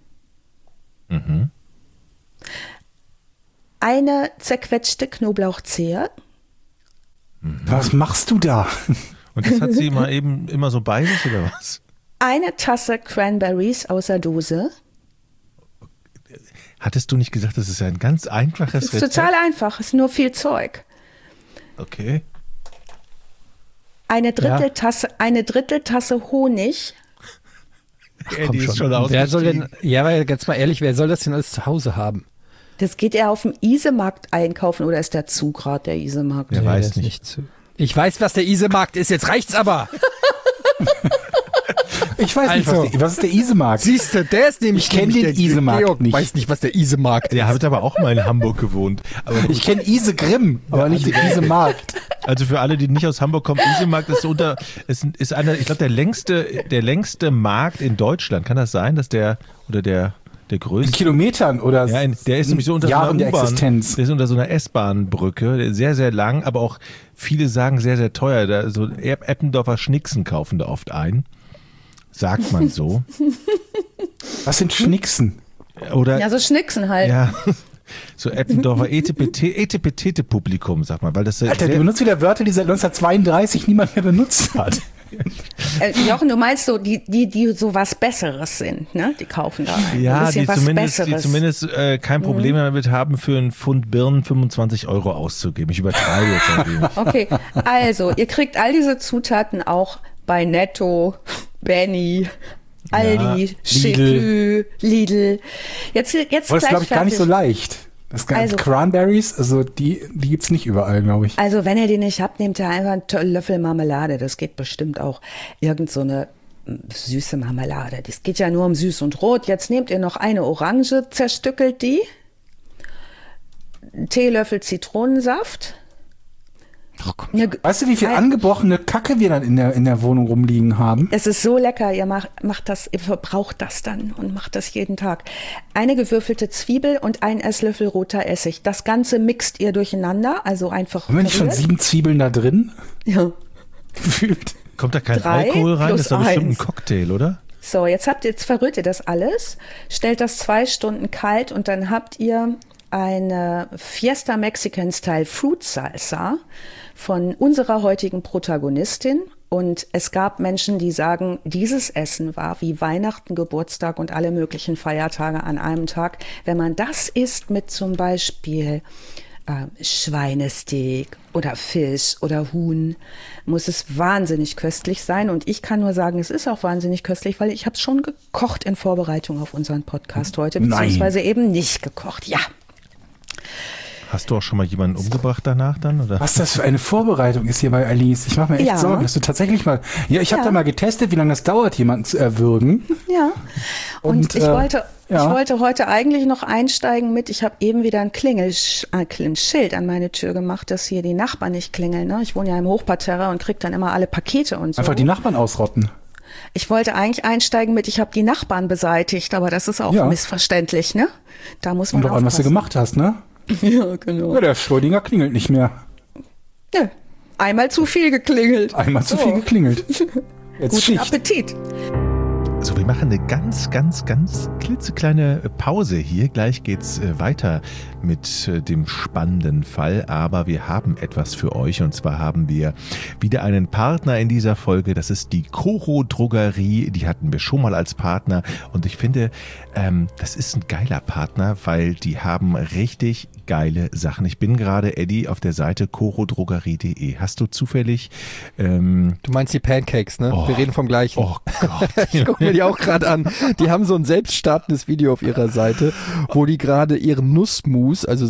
Eine zerquetschte Knoblauchzehe. Was machst du da? Und das hat sie mal eben immer so bei sich oder was? Eine Tasse Cranberries aus der Dose. Hattest du nicht gesagt, das ist ein ganz einfaches Ist Rezept? total einfach, ist nur viel Zeug. Okay. Eine Dritteltasse Honig. Die ist schon Wer soll denn, ausgestiegen. ja, aber ganz mal ehrlich, wer soll das denn alles zu Hause haben? Das geht er auf dem Isemarkt einkaufen oder ist der Zugrad der Isemarkt? Ja, Nee, weiß das ist nicht. zu. Ich weiß, was der Isemarkt ist, jetzt reicht's aber. Ich weiß nicht, Also. was ist der Isemarkt? Siehst du, der ist nämlich Ich kenn nämlich den der Isemarkt Georg nicht. weiß nicht, was der Isemarkt ist. Der hat aber auch mal in Hamburg gewohnt. Aber Ich kenne Ise Grimm, aber nicht den Isemarkt. also für alle, die nicht aus Hamburg kommen, Isemarkt ist einer, ich glaube, der längste Markt in Deutschland. Kann das sein, dass der In größte? Kilometern oder Ja, der ist nämlich so unter Jahren so der einer U-Bahn. Existenz. Der ist unter so einer S-Bahn-Brücke, sehr, sehr lang, aber auch viele sagen sehr, sehr teuer. Da, so Eppendorfer Schnicksen kaufen da oft ein. Sagt man so. Was sind Schnicksen? Oder Ja, so Schnicksen halt. ja, so Eppendorfer Etepetete-Publikum, sag mal, weil das Alter, du benutzt wieder Wörter, die seit 1932 niemand mehr benutzt hat. Jochen, du meinst so, die so was Besseres sind, ne? Die kaufen da ein ja, bisschen die was zumindest Besseres. kein Problem damit haben, für einen Pfund Birnen 25 € auszugeben. Ich übertreibe jetzt ein wenig. Okay, also, ihr kriegt all diese Zutaten auch bei Netto, Benny, Aldi, Schicklü, Lidl. Jetzt Aber das ist, gleich glaube ich, gar nicht so fertig. leicht. Das Also- Cranberries, also die gibt's nicht überall, glaube ich. Also wenn ihr die nicht habt, nehmt ihr einfach einen Löffel Marmelade. Das geht bestimmt auch. Irgend so eine süße Marmelade. Das geht ja nur um süß und rot. Jetzt nehmt ihr noch eine Orange, zerstückelt die. Einen Teelöffel Zitronensaft. Weißt du, wie viel angebrochene Kacke wir dann in der Wohnung rumliegen haben? Es ist so lecker, ihr macht das, ihr verbraucht das dann und macht das jeden Tag. Eine gewürfelte Zwiebel und ein Esslöffel roter Essig. Das Ganze mixt ihr durcheinander, also einfach Haben wir nicht schon verrührt. 7 Zwiebeln da drin? Ja. Gefühlt. Kommt da kein 3 Alkohol rein? Das ist doch plus bestimmt ein 1. Cocktail, oder? So, jetzt verrührt ihr das alles, stellt das 2 Stunden kalt und dann habt ihr eine Fiesta Mexican Style Fruit Salsa von unserer heutigen Protagonistin. Und es gab Menschen, die sagen, dieses Essen war wie Weihnachten, Geburtstag und alle möglichen Feiertage an einem Tag. Wenn man das isst mit zum Beispiel Schweinesteak oder Fisch oder Huhn, muss es wahnsinnig köstlich sein. Und ich kann nur sagen, es ist auch wahnsinnig köstlich, weil ich habe es schon gekocht in Vorbereitung auf unseren Podcast heute, Nein. beziehungsweise eben nicht gekocht. Ja. Hast du auch schon mal jemanden umgebracht danach dann? Oder? Was das für eine Vorbereitung ist hier bei Alice. Ich mache mir echt Ja. Sorgen, dass du tatsächlich mal... Ja, ich habe Ja. da mal getestet, wie lange das dauert, jemanden zu erwürgen. Ja. Und Und, ich wollte heute eigentlich noch einsteigen mit, ich habe eben wieder ein Schild an meine Tür gemacht, dass hier die Nachbarn nicht klingeln. Ne? Ich wohne ja im Hochparterre und kriege dann immer alle Pakete und so. Einfach die Nachbarn ausrotten. Ich wollte eigentlich einsteigen mit, ich habe die Nachbarn beseitigt, aber das ist auch Ja. missverständlich, ne? Da muss man Kommt doch an, was du aufpassen. gemacht hast, ne? Ja, genau. Ja, der Schrödinger klingelt nicht mehr. Ja, einmal zu viel geklingelt. Einmal zu viel geklingelt. Jetzt Guten Schicht. Appetit. So, wir machen eine ganz klitzekleine Pause hier. Gleich geht's weiter mit dem spannenden Fall. Aber wir haben etwas für euch. Und zwar haben wir wieder einen Partner in dieser Folge. Das ist die Coro Drogerie. Die hatten wir schon mal als Partner. Und ich finde, das ist ein geiler Partner, weil die haben richtig geile Sachen. Ich bin gerade, Eddie, auf der Seite corodrogerie.de. Hast du zufällig... Du meinst die Pancakes, ne? Oh, wir reden vom gleichen. Oh Gott. Ich gucke mir die auch gerade an. Die haben so ein selbststartendes Video auf ihrer Seite, wo die gerade ihren Nussmus, also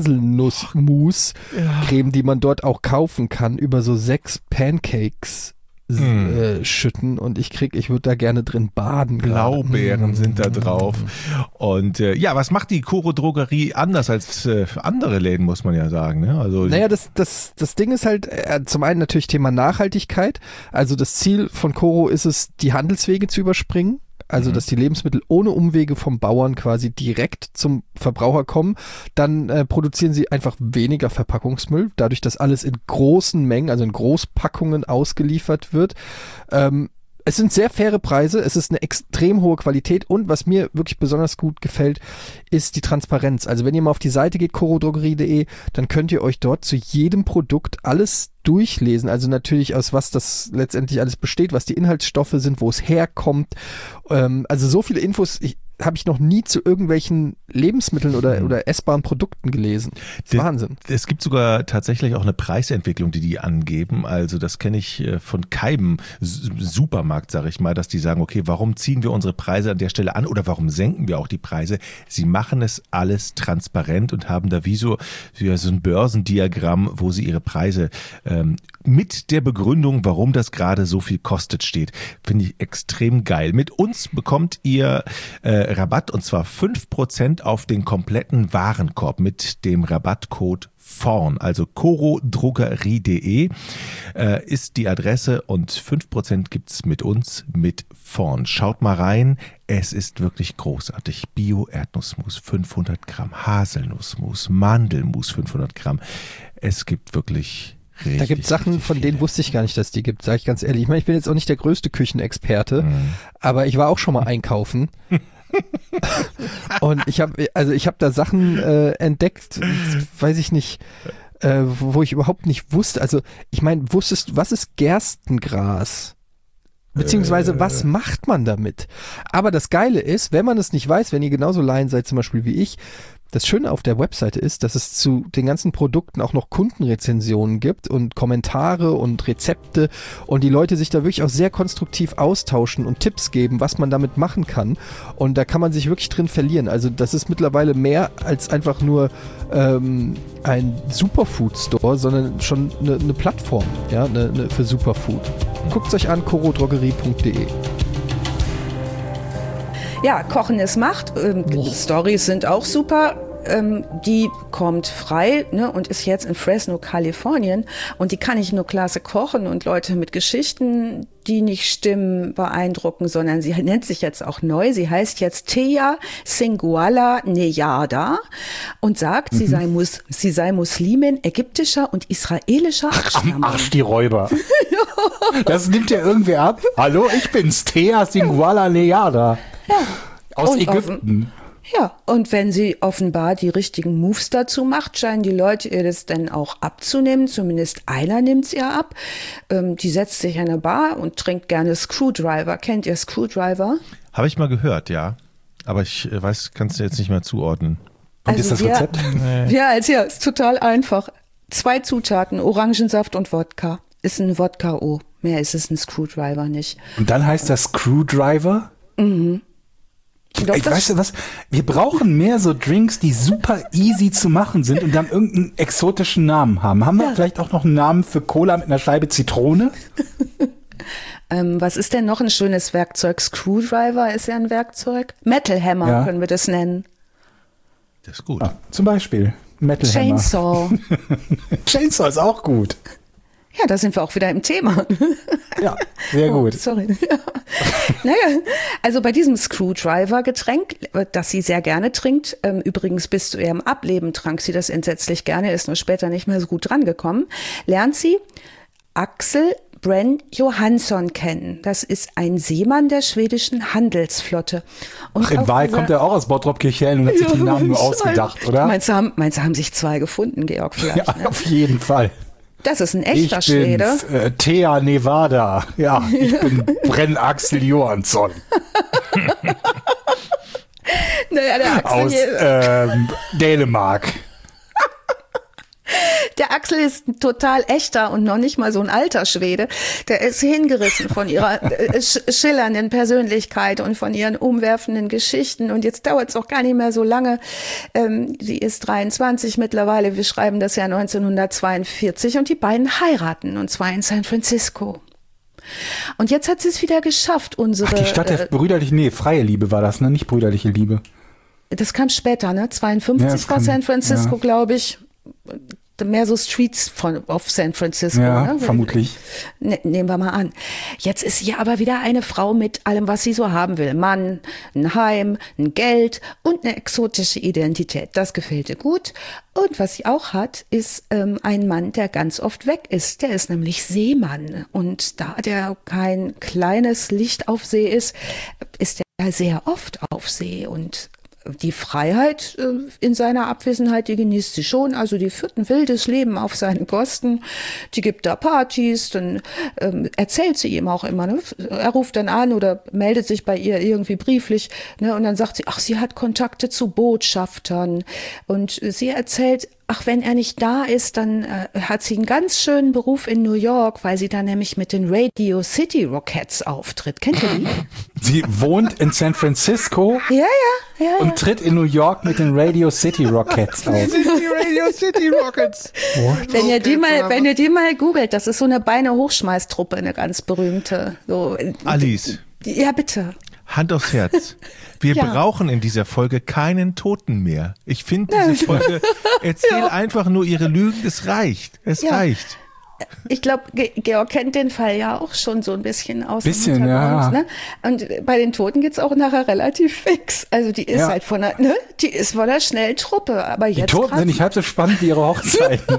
Haselnussmus-Creme, die man dort auch kaufen kann, über so 6 Pancakes schütten und ich würde da gerne drin baden. Blaubeeren sind da drauf. Und ja, was macht die Coro Drogerie anders als andere Läden, muss man ja sagen. Ne? Also, naja, das Ding ist halt zum einen natürlich Thema Nachhaltigkeit. Also das Ziel von Coro ist es, die Handelswege zu überspringen. Also, dass die Lebensmittel ohne Umwege vom Bauern quasi direkt zum Verbraucher kommen. Dann produzieren sie einfach weniger Verpackungsmüll, dadurch, dass alles in großen Mengen, also in Großpackungen ausgeliefert wird. Es sind sehr faire Preise, es ist eine extrem hohe Qualität und was mir wirklich besonders gut gefällt, ist die Transparenz. Also wenn ihr mal auf die Seite geht, corodrogerie.de, dann könnt ihr euch dort zu jedem Produkt alles durchlesen. Also natürlich aus was das letztendlich alles besteht, was die Inhaltsstoffe sind, wo es herkommt. Also so viele Infos habe ich noch nie zu irgendwelchen Lebensmitteln oder essbaren Produkten gelesen. Das ist Wahnsinn. Es gibt sogar tatsächlich auch eine Preisentwicklung, die angeben. Also das kenne ich von keinem Supermarkt, sage ich mal, dass die sagen, okay, warum ziehen wir unsere Preise an der Stelle an oder warum senken wir auch die Preise? Sie machen es alles transparent und haben da wie so ein Börsendiagramm, wo sie ihre Preise mit der Begründung, warum das gerade so viel kostet, steht. Finde ich extrem geil. Mit uns bekommt ihr Rabatt und zwar 5% auf den kompletten Warenkorb mit dem Rabattcode VORN, also corodrogerie.de ist die Adresse und 5% gibt's mit uns mit VORN. Schaut mal rein, es ist wirklich großartig. Bio-Erdnussmus 500 Gramm, Haselnussmus, Mandelmus 500 Gramm. Es gibt wirklich richtig, da gibt es Sachen, von denen wusste ich gar nicht, dass die gibt, sage ich ganz ehrlich. Ich meine, ich bin jetzt auch nicht der größte Küchenexperte, aber ich war auch schon mal einkaufen. Und ich habe da Sachen entdeckt, weiß ich nicht, wo ich überhaupt nicht wusste. Also ich meine, wusstest du, was ist Gerstengras? Beziehungsweise was macht man damit? Aber das Geile ist, wenn man es nicht weiß, wenn ihr genauso Laien seid zum Beispiel wie ich, das Schöne auf der Webseite ist, dass es zu den ganzen Produkten auch noch Kundenrezensionen gibt und Kommentare und Rezepte und die Leute sich da wirklich auch sehr konstruktiv austauschen und Tipps geben, was man damit machen kann. Und da kann man sich wirklich drin verlieren. Also das ist mittlerweile mehr als einfach nur ein Superfood-Store, sondern schon eine Plattform, ja, für Superfood. Guckt euch an, corodrogerie.de. Ja, Kochen ist Macht. Storys sind auch super. Die kommt frei, ne, und ist jetzt in Fresno, Kalifornien. Und die kann nicht nur klasse kochen und Leute mit Geschichten, die nicht stimmen, beeindrucken, sondern sie nennt sich jetzt auch neu. Sie heißt jetzt Thea Singuala Neyada und sagt, sie sei Muslimin ägyptischer und israelischer Abstammung. Am Arsch die Räuber. Das nimmt ja irgendwer ab. Hallo, ich bin's, Thea Singuala Neyada. Ja. Aus Ägypten. Ja, und wenn sie offenbar die richtigen Moves dazu macht, scheinen die Leute ihr das dann auch abzunehmen. Zumindest einer nimmt es ihr ab. Die setzt sich an eine Bar und trinkt gerne Screwdriver. Kennt ihr Screwdriver? Habe ich mal gehört, ja. Aber ich weiß, kannst du jetzt nicht mehr zuordnen. Und ist das Rezept? Ja, ist total einfach. 2 Zutaten, Orangensaft und Wodka. Ist ein Wodka-O. Mehr ist es ein Screwdriver nicht. Und dann heißt das Screwdriver? Mhm. Weißt du was? Wir brauchen mehr so Drinks, die super easy zu machen sind und dann irgendeinen exotischen Namen haben. Haben wir vielleicht auch noch einen Namen für Cola mit einer Scheibe Zitrone? Was ist denn noch ein schönes Werkzeug? Screwdriver ist ja ein Werkzeug. Metal Hammer können wir das nennen. Das ist gut. Ja, zum Beispiel Metal Hammer. Chainsaw. Chainsaw ist auch gut. Ja, da sind wir auch wieder im Thema. Ja, sehr gut. Sorry. Naja, also bei diesem Screwdriver-Getränk, das sie sehr gerne trinkt, übrigens bis zu ihrem Ableben trank sie das entsetzlich gerne, ist nur später nicht mehr so gut drangekommen, lernt sie Axel Brenn Johansson kennen. Das ist ein Seemann der schwedischen Handelsflotte. Und Ach, in Wahrheit kommt er auch aus Bottrop-Kirchhellen und hat sich den Namen nur ausgedacht, oder? Meinst du, haben sich zwei gefunden, Georg, vielleicht? Ja, Ne? auf jeden Fall. Das ist ein echter Ich Schwede. bin's, Thea Nevada. Ja, ich bin Brenn Axel Johansson. Naja, der Axel Aus Dänemark. Der Axel ist ein total echter und noch nicht mal so ein alter Schwede. Der ist hingerissen von ihrer schillernden Persönlichkeit und von ihren umwerfenden Geschichten. Und jetzt dauert es auch gar nicht mehr so lange. Sie ist 23 mittlerweile. Wir schreiben das Jahr 1942 und die beiden heiraten, und zwar in San Francisco. Und jetzt hat sie es wieder geschafft, unsere... Die Stadt der freie Liebe war das, ne? Nicht brüderliche Liebe. Das kam später, ne? 52 war San Francisco, glaube ich. Mehr so Streets of San Francisco. Ja, ne? vermutlich. Nehmen wir mal an. Jetzt ist sie aber wieder eine Frau mit allem, was sie so haben will. Mann, ein Heim, ein Geld und eine exotische Identität. Das gefällt ihr gut. Und was sie auch hat, ist ein Mann, der ganz oft weg ist. Der ist nämlich Seemann. Und da der kein kleines Licht auf See ist er sehr oft auf See. Und die Freiheit in seiner Abwesenheit, die genießt sie schon. Also die führt ein wildes Leben auf seinen Kosten. Die gibt da Partys, dann erzählt sie ihm auch immer. Ne? Er ruft dann an oder meldet sich bei ihr irgendwie brieflich. Ne? Und dann sagt sie, ach, sie hat Kontakte zu Botschaftern. Und sie erzählt, ach, wenn er nicht da ist, dann hat sie einen ganz schönen Beruf in New York, weil sie da nämlich mit den Radio City Rockettes auftritt. Kennt ihr die? Sie wohnt in San Francisco Ja. und tritt in New York mit den Radio City Rockettes auf. Die Radio City Rockets. Wenn ihr die mal googelt, das ist so eine Beine-Hochschmeißtruppe, eine ganz berühmte. So, Alice. Ja, bitte. Hand aufs Herz. Wir brauchen in dieser Folge keinen Toten mehr. Ich finde, diese Folge erzählt einfach nur ihre Lügen. Es reicht. Es reicht. Ich glaube, Georg kennt den Fall ja auch schon so ein bisschen aus dem Bisschen, Hintergrund, ja. ne? Und bei den Toten geht's auch nachher relativ fix. Also die ist halt von der schnellen Truppe. Aber Die jetzt Toten sind nicht halb so spannend wie ihre Hochzeiten.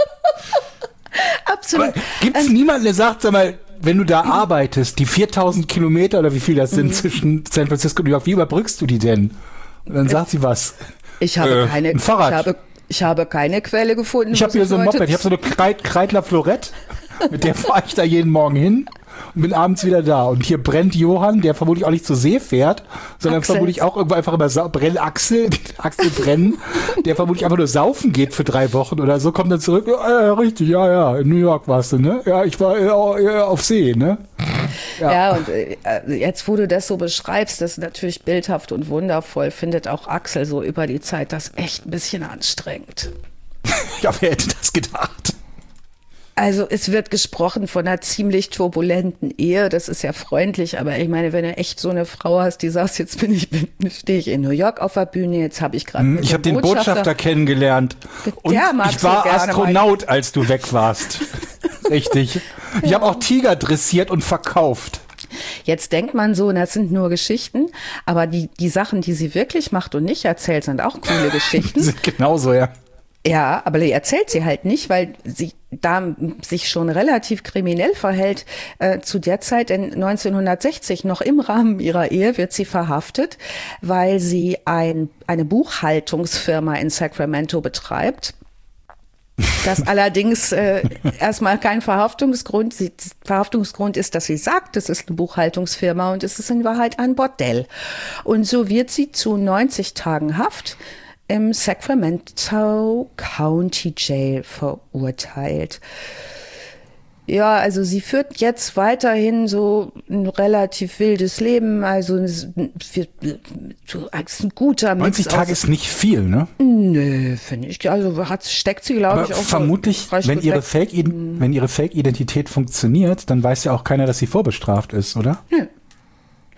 absolut. Gibt es niemanden, der sagt, sag mal, wenn du da arbeitest, die 4000 Kilometer oder wie viel das sind zwischen San Francisco und New York, wie überbrückst du die denn? Und dann sagt sie was. Ich habe ein Fahrrad. Ich habe keine Quelle gefunden. Ich habe hier so ein Moped, ich habe so eine Kreidler Florette, mit der fahre ich da jeden Morgen hin und bin abends wieder da. Und hier brennt Johann, der vermutlich auch nicht zur See fährt, sondern Axel. vermutlich auch irgendwo einfach immer Axel brennen, der vermutlich einfach nur saufen geht für 3 Wochen oder so, kommt dann zurück, ja, richtig, ja, in New York warst du, ne? Ja, ich war auf See, ne? Ja, und jetzt, wo du das so beschreibst, das ist natürlich bildhaft und wundervoll, findet auch Axel so über die Zeit das echt ein bisschen anstrengend. Ja, wer hätte das gedacht? Also es wird gesprochen von einer ziemlich turbulenten Ehe, das ist ja freundlich, aber ich meine, wenn du echt so eine Frau hast, die sagt, jetzt stehe ich in New York auf der Bühne, jetzt habe ich gerade Ich habe den Botschafter kennengelernt und ich war Astronaut, als du weg warst. Richtig. Ich habe auch Tiger dressiert und verkauft. Jetzt denkt man so, das sind nur Geschichten, aber die Sachen, die sie wirklich macht und nicht erzählt, sind auch coole Geschichten. Sind genauso, ja. Ja, aber die erzählt sie halt nicht, weil sie da sich schon relativ kriminell verhält. Zu der Zeit, in 1960, noch im Rahmen ihrer Ehe, wird sie verhaftet, weil sie eine Buchhaltungsfirma in Sacramento betreibt. Das allerdings erstmal kein Verhaftungsgrund. Verhaftungsgrund ist, dass sie sagt, es ist eine Buchhaltungsfirma und es ist in Wahrheit ein Bordell. Und so wird sie zu 90 Tagen Haft im Sacramento County Jail verurteilt. Ja, also sie führt jetzt weiterhin so ein relativ wildes Leben, also es ist ein guter Mix. 90 Tage ist nicht viel, ne? Nö, finde ich. Also steckt sie, glaube ich, auch vermutlich, wenn ihre Fake-Identität funktioniert, dann weiß ja auch keiner, dass sie vorbestraft ist, oder? Nö.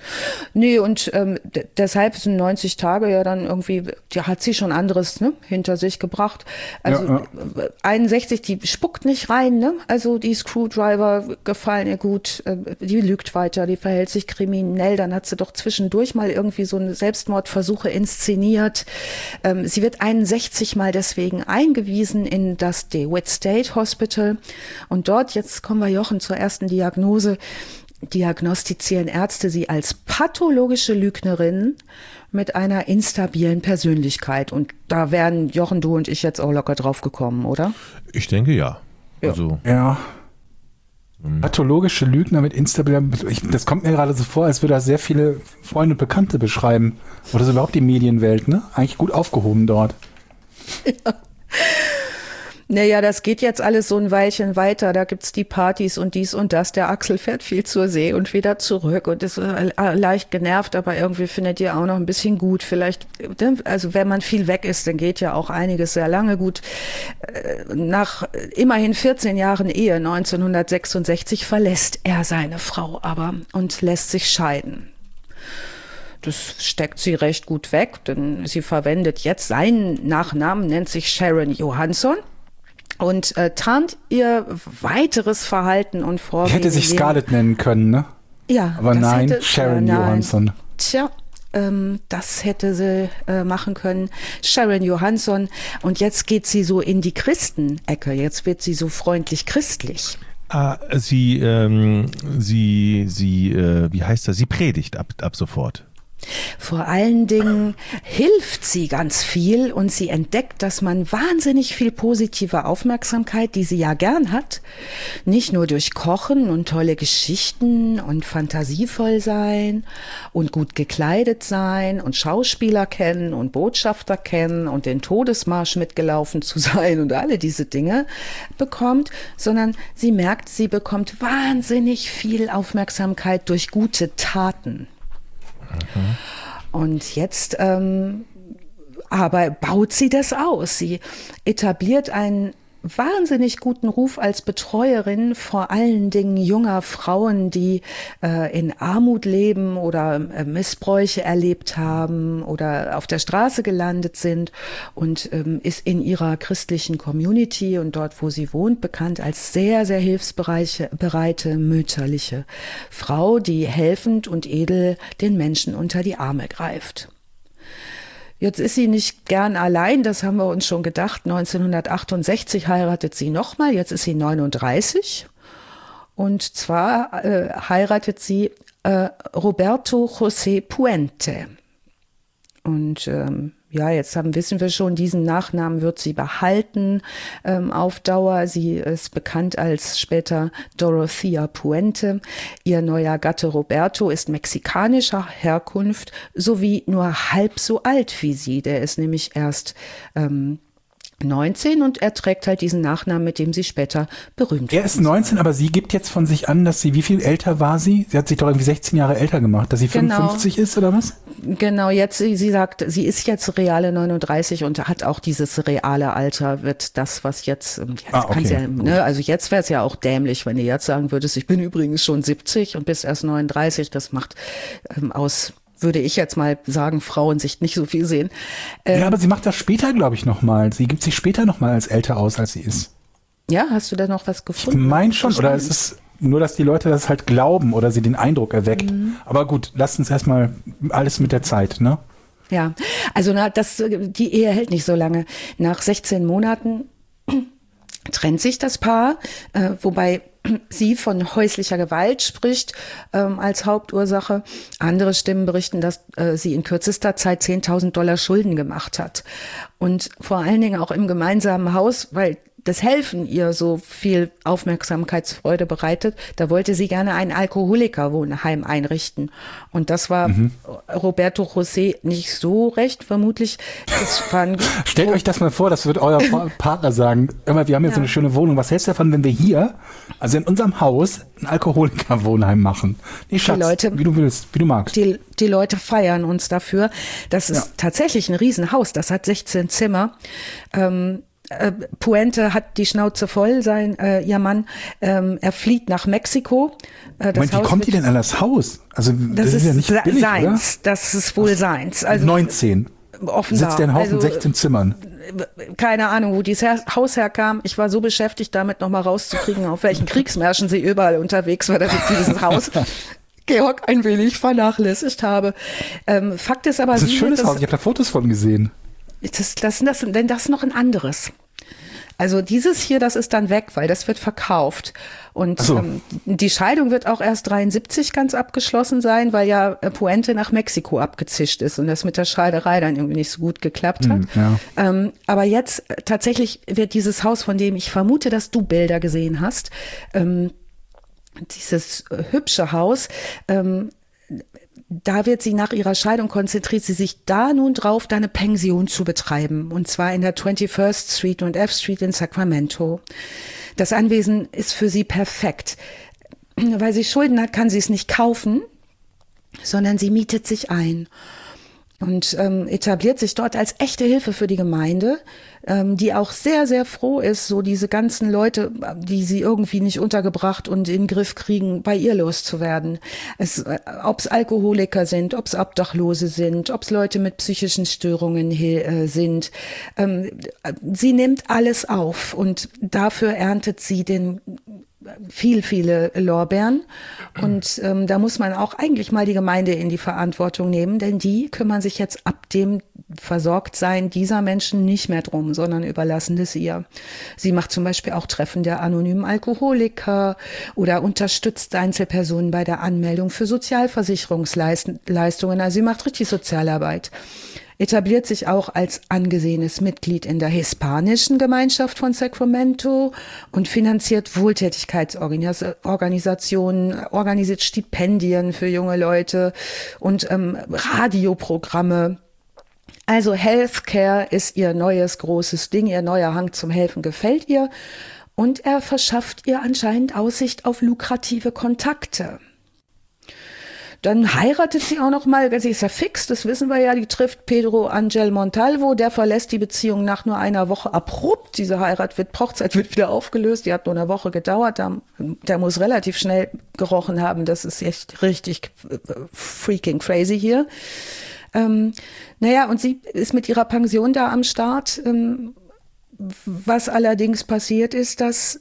Nee, und deshalb sind 90 Tage ja dann irgendwie, ja, hat sie schon anderes hinter sich gebracht. Also 61, die spuckt nicht rein, ne? Also die Screwdriver gefallen ihr gut, die lügt weiter, die verhält sich kriminell. Dann hat sie doch zwischendurch mal irgendwie so eine Selbstmordversuche inszeniert. Sie wird 61 mal deswegen eingewiesen in das DeWitt State Hospital. Und dort, jetzt kommen wir, Jochen, zur ersten Diagnose, diagnostizieren Ärzte sie als pathologische Lügnerin mit einer instabilen Persönlichkeit. Und da wären Jochen, du und ich jetzt auch locker drauf gekommen, oder? Ich denke ja. Also, ja. Pathologische Lügner mit instabiler das kommt mir gerade so vor, als würde er sehr viele Freunde und Bekannte beschreiben. Oder so überhaupt die Medienwelt, ne? Eigentlich gut aufgehoben dort. Ja. Naja, das geht jetzt alles so ein Weilchen weiter. Da gibt's die Partys und dies und das. Der Axel fährt viel zur See und wieder zurück und ist leicht genervt, aber irgendwie findet ihr auch noch ein bisschen gut. Vielleicht, also wenn man viel weg ist, dann geht ja auch einiges sehr lange gut. Nach immerhin 14 Jahren Ehe, 1966, verlässt er seine Frau aber und lässt sich scheiden. Das steckt sie recht gut weg, denn sie verwendet jetzt seinen Nachnamen, nennt sich Sharon Johansson. Und tarnt ihr weiteres Verhalten und Vorgehen. Hätte sich Scarlett nennen können, ne? Ja. Aber nein, Sharon Johansson. Tja, das hätte sie machen können. Sharon Johansson. Und jetzt geht sie so in die Christenecke. Jetzt wird sie so freundlich christlich. Sie predigt ab sofort. Vor allen Dingen hilft sie ganz viel und sie entdeckt, dass man wahnsinnig viel positive Aufmerksamkeit, die sie ja gern hat, nicht nur durch Kochen und tolle Geschichten und fantasievoll sein und gut gekleidet sein und Schauspieler kennen und Botschafter kennen und den Todesmarsch mitgelaufen zu sein und alle diese Dinge bekommt, sondern sie merkt, sie bekommt wahnsinnig viel Aufmerksamkeit durch gute Taten. Und jetzt aber baut sie das aus. Sie etabliert einen wahnsinnig guten Ruf als Betreuerin, vor allen Dingen junger Frauen, die in Armut leben oder Missbräuche erlebt haben oder auf der Straße gelandet sind, und ist in ihrer christlichen Community und dort, wo sie wohnt, bekannt als sehr, sehr hilfsbereite, mütterliche Frau, die helfend und edel den Menschen unter die Arme greift. Jetzt ist sie nicht gern allein, das haben wir uns schon gedacht. 1968 heiratet sie nochmal, jetzt ist sie 39. Und zwar heiratet sie Roberto José Puente. Und jetzt wissen wir schon, diesen Nachnamen wird sie behalten auf Dauer. Sie ist bekannt als später Dorothea Puente. Ihr neuer Gatte Roberto ist mexikanischer Herkunft sowie nur halb so alt wie sie. Der ist nämlich erst 19 und er trägt halt diesen Nachnamen, mit dem sie später berühmt wird. Er ist 19, aber sie gibt jetzt von sich an, dass sie, wie viel älter war sie? Sie hat sich doch irgendwie 16 Jahre älter gemacht, dass sie 55 ist oder was? Genau, jetzt, sie sagt, sie ist jetzt reale 39 und hat auch dieses reale Alter, wird das, was jetzt okay. Ja, ne, also jetzt wäre es ja auch dämlich, wenn du jetzt sagen würdest, ich bin übrigens schon 70 und bist erst 39, das macht aus, würde ich jetzt mal sagen, Frauensicht nicht so viel sehen. Ja, aber sie macht das später, glaube ich, nochmal. Sie gibt sich später nochmal als älter aus, als sie ist. Ja, hast du da noch was gefunden? Ich meine schon, oder es ist nur, dass die Leute das halt glauben oder sie den Eindruck erweckt. Aber gut, lasst uns erstmal alles mit der Zeit, ne? Ja, also die Ehe hält nicht so lange. Nach 16 Monaten trennt sich das Paar, wobei sie von häuslicher Gewalt spricht als Hauptursache. Andere Stimmen berichten, dass sie in kürzester Zeit $10.000 Schulden gemacht hat. Und vor allen Dingen auch im gemeinsamen Haus, weil das Helfen ihr so viel Aufmerksamkeitsfreude bereitet, da wollte sie gerne ein Alkoholikerwohnheim einrichten. Und das war Roberto José nicht so recht, vermutlich. Stellt euch das mal vor, das wird euer Partner sagen. Immer, wir haben jetzt so eine schöne Wohnung. Was hältst du davon, wenn wir hier, also in unserem Haus, ein Alkoholikerwohnheim machen? Nee, Schatz, Leute, wie du willst, wie du magst. Die Leute feiern uns dafür. Das ist tatsächlich ein Riesenhaus. Das hat 16 Zimmer. Puente hat die Schnauze voll, ihr Mann. Er flieht nach Mexiko. Moment, wie kommt die denn an das Haus? Also das ist ja nicht billig, seins. oder? Das ist wohl seins. Also 19. Offenbar. Sitzt der in Haufen 16 Zimmern. Keine Ahnung, wo dieses Haus herkam. Ich war so beschäftigt, damit nochmal rauszukriegen, auf welchen Kriegsmärschen sie überall unterwegs war, dass ich dieses Haus Georg ein wenig vernachlässigt habe. Fakt ist aber, das ist ein schönes Haus. Ich habe da Fotos von gesehen. Denn das ist noch ein anderes. Also dieses hier, das ist dann weg, weil das wird verkauft. Und so. Die Scheidung wird auch erst 73 ganz abgeschlossen sein, weil ja Puente nach Mexiko abgezischt ist und das mit der Scheiderei dann irgendwie nicht so gut geklappt hat. Ja. Aber jetzt tatsächlich wird dieses Haus, von dem ich vermute, dass du Bilder gesehen hast, dieses hübsche Haus, da wird sie nach ihrer Scheidung, konzentriert sie sich da nun drauf, da eine Pension zu betreiben. Und zwar in der 21st Street und F Street in Sacramento. Das Anwesen ist für sie perfekt. Weil sie Schulden hat, kann sie es nicht kaufen, sondern sie mietet sich ein. Und etabliert sich dort als echte Hilfe für die Gemeinde, die auch sehr, sehr froh ist, so diese ganzen Leute, die sie irgendwie nicht untergebracht und in den Griff kriegen, bei ihr loszuwerden. Ob es Alkoholiker sind, ob es Obdachlose sind, ob es Leute mit psychischen Störungen sind. Sie nimmt alles auf und dafür erntet sie viele Lorbeeren. Und da muss man auch eigentlich mal die Gemeinde in die Verantwortung nehmen, denn die kümmern sich jetzt ab dem Versorgtsein dieser Menschen nicht mehr drum, sondern überlassen das ihr. Sie macht zum Beispiel auch Treffen der anonymen Alkoholiker oder unterstützt Einzelpersonen bei der Anmeldung für Sozialversicherungsleistungen. Also sie macht richtig Sozialarbeit. Etabliert sich auch als angesehenes Mitglied in der hispanischen Gemeinschaft von Sacramento und finanziert Wohltätigkeitsorganisationen, organisiert Stipendien für junge Leute und Radioprogramme. Also Healthcare ist ihr neues großes Ding, ihr neuer Hang zum Helfen gefällt ihr und er verschafft ihr anscheinend Aussicht auf lukrative Kontakte. Dann heiratet sie auch noch mal, sie ist ja fix, das wissen wir ja, die trifft Pedro Angel Montalvo, der verlässt die Beziehung nach nur einer Woche abrupt. Diese Hochzeit wird wieder aufgelöst, die hat nur eine Woche gedauert, der muss relativ schnell gerochen haben, das ist echt richtig freaking crazy hier. Und sie ist mit ihrer Pension da am Start. Was allerdings passiert ist, dass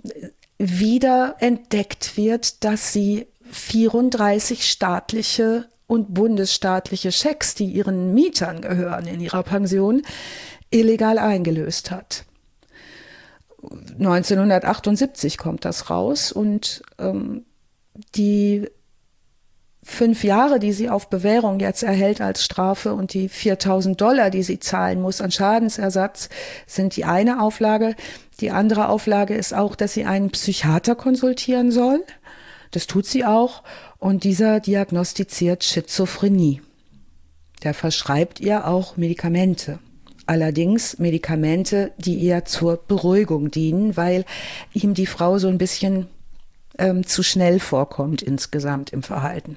wieder entdeckt wird, dass sie 34 staatliche und bundesstaatliche Schecks, die ihren Mietern gehören in ihrer Pension, illegal eingelöst hat. 1978 kommt das raus und die 5 Jahre, die sie auf Bewährung jetzt erhält als Strafe und die $4.000, die sie zahlen muss an Schadensersatz, sind die eine Auflage. Die andere Auflage ist auch, dass sie einen Psychiater konsultieren soll. Das tut sie auch und dieser diagnostiziert Schizophrenie. Der verschreibt ihr auch Medikamente. Allerdings Medikamente, die eher zur Beruhigung dienen, weil ihm die Frau so ein bisschen zu schnell vorkommt insgesamt im Verhalten.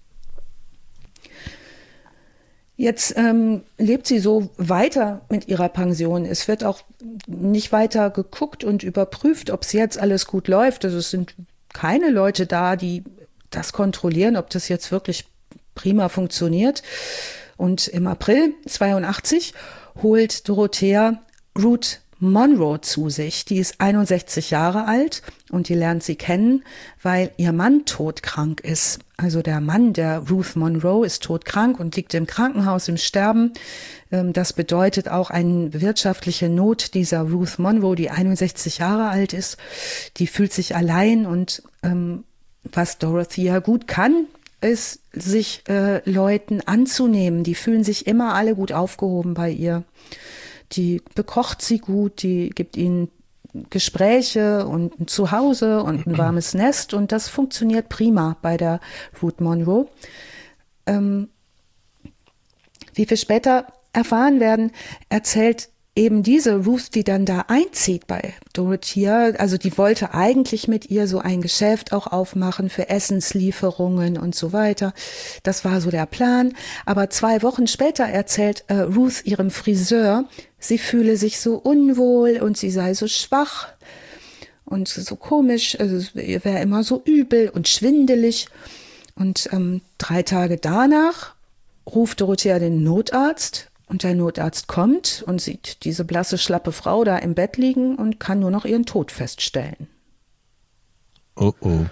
Jetzt lebt sie so weiter mit ihrer Pension. Es wird auch nicht weiter geguckt und überprüft, ob es jetzt alles gut läuft. Also es sind keine Leute da, die das kontrollieren, ob das jetzt wirklich prima funktioniert. Und im April 82 holt Dorothea Ruth Monroe zu sich. Die ist 61 Jahre alt und die lernt sie kennen, weil ihr Mann todkrank ist. Also der Mann der Ruth Monroe ist todkrank und liegt im Krankenhaus im Sterben. Das bedeutet auch eine wirtschaftliche Not dieser Ruth Monroe, die 61 Jahre alt ist. Die fühlt sich allein und was Dorothea gut kann, ist, sich Leuten anzunehmen. Die fühlen sich immer alle gut aufgehoben bei ihr. Die bekocht sie gut, die gibt ihnen Gespräche und ein Zuhause und ein warmes Nest und das funktioniert prima bei der Ruth Monroe. Wie wir später erfahren werden, erzählt eben diese Ruth, die dann da einzieht bei Dorothea, also die wollte eigentlich mit ihr so ein Geschäft auch aufmachen für Essenslieferungen und so weiter. Das war so der Plan. Aber 2 Wochen später erzählt Ruth ihrem Friseur, sie fühle sich so unwohl und sie sei so schwach und so komisch, also ihr wäre immer so übel und schwindelig. Und 3 Tage danach ruft Dorothea den Notarzt. Und der Notarzt kommt und sieht diese blasse, schlappe Frau da im Bett liegen und kann nur noch ihren Tod feststellen. Oh oh.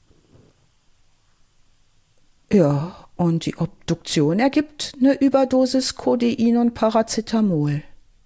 Ja, und die Obduktion ergibt eine Überdosis Codein und Paracetamol.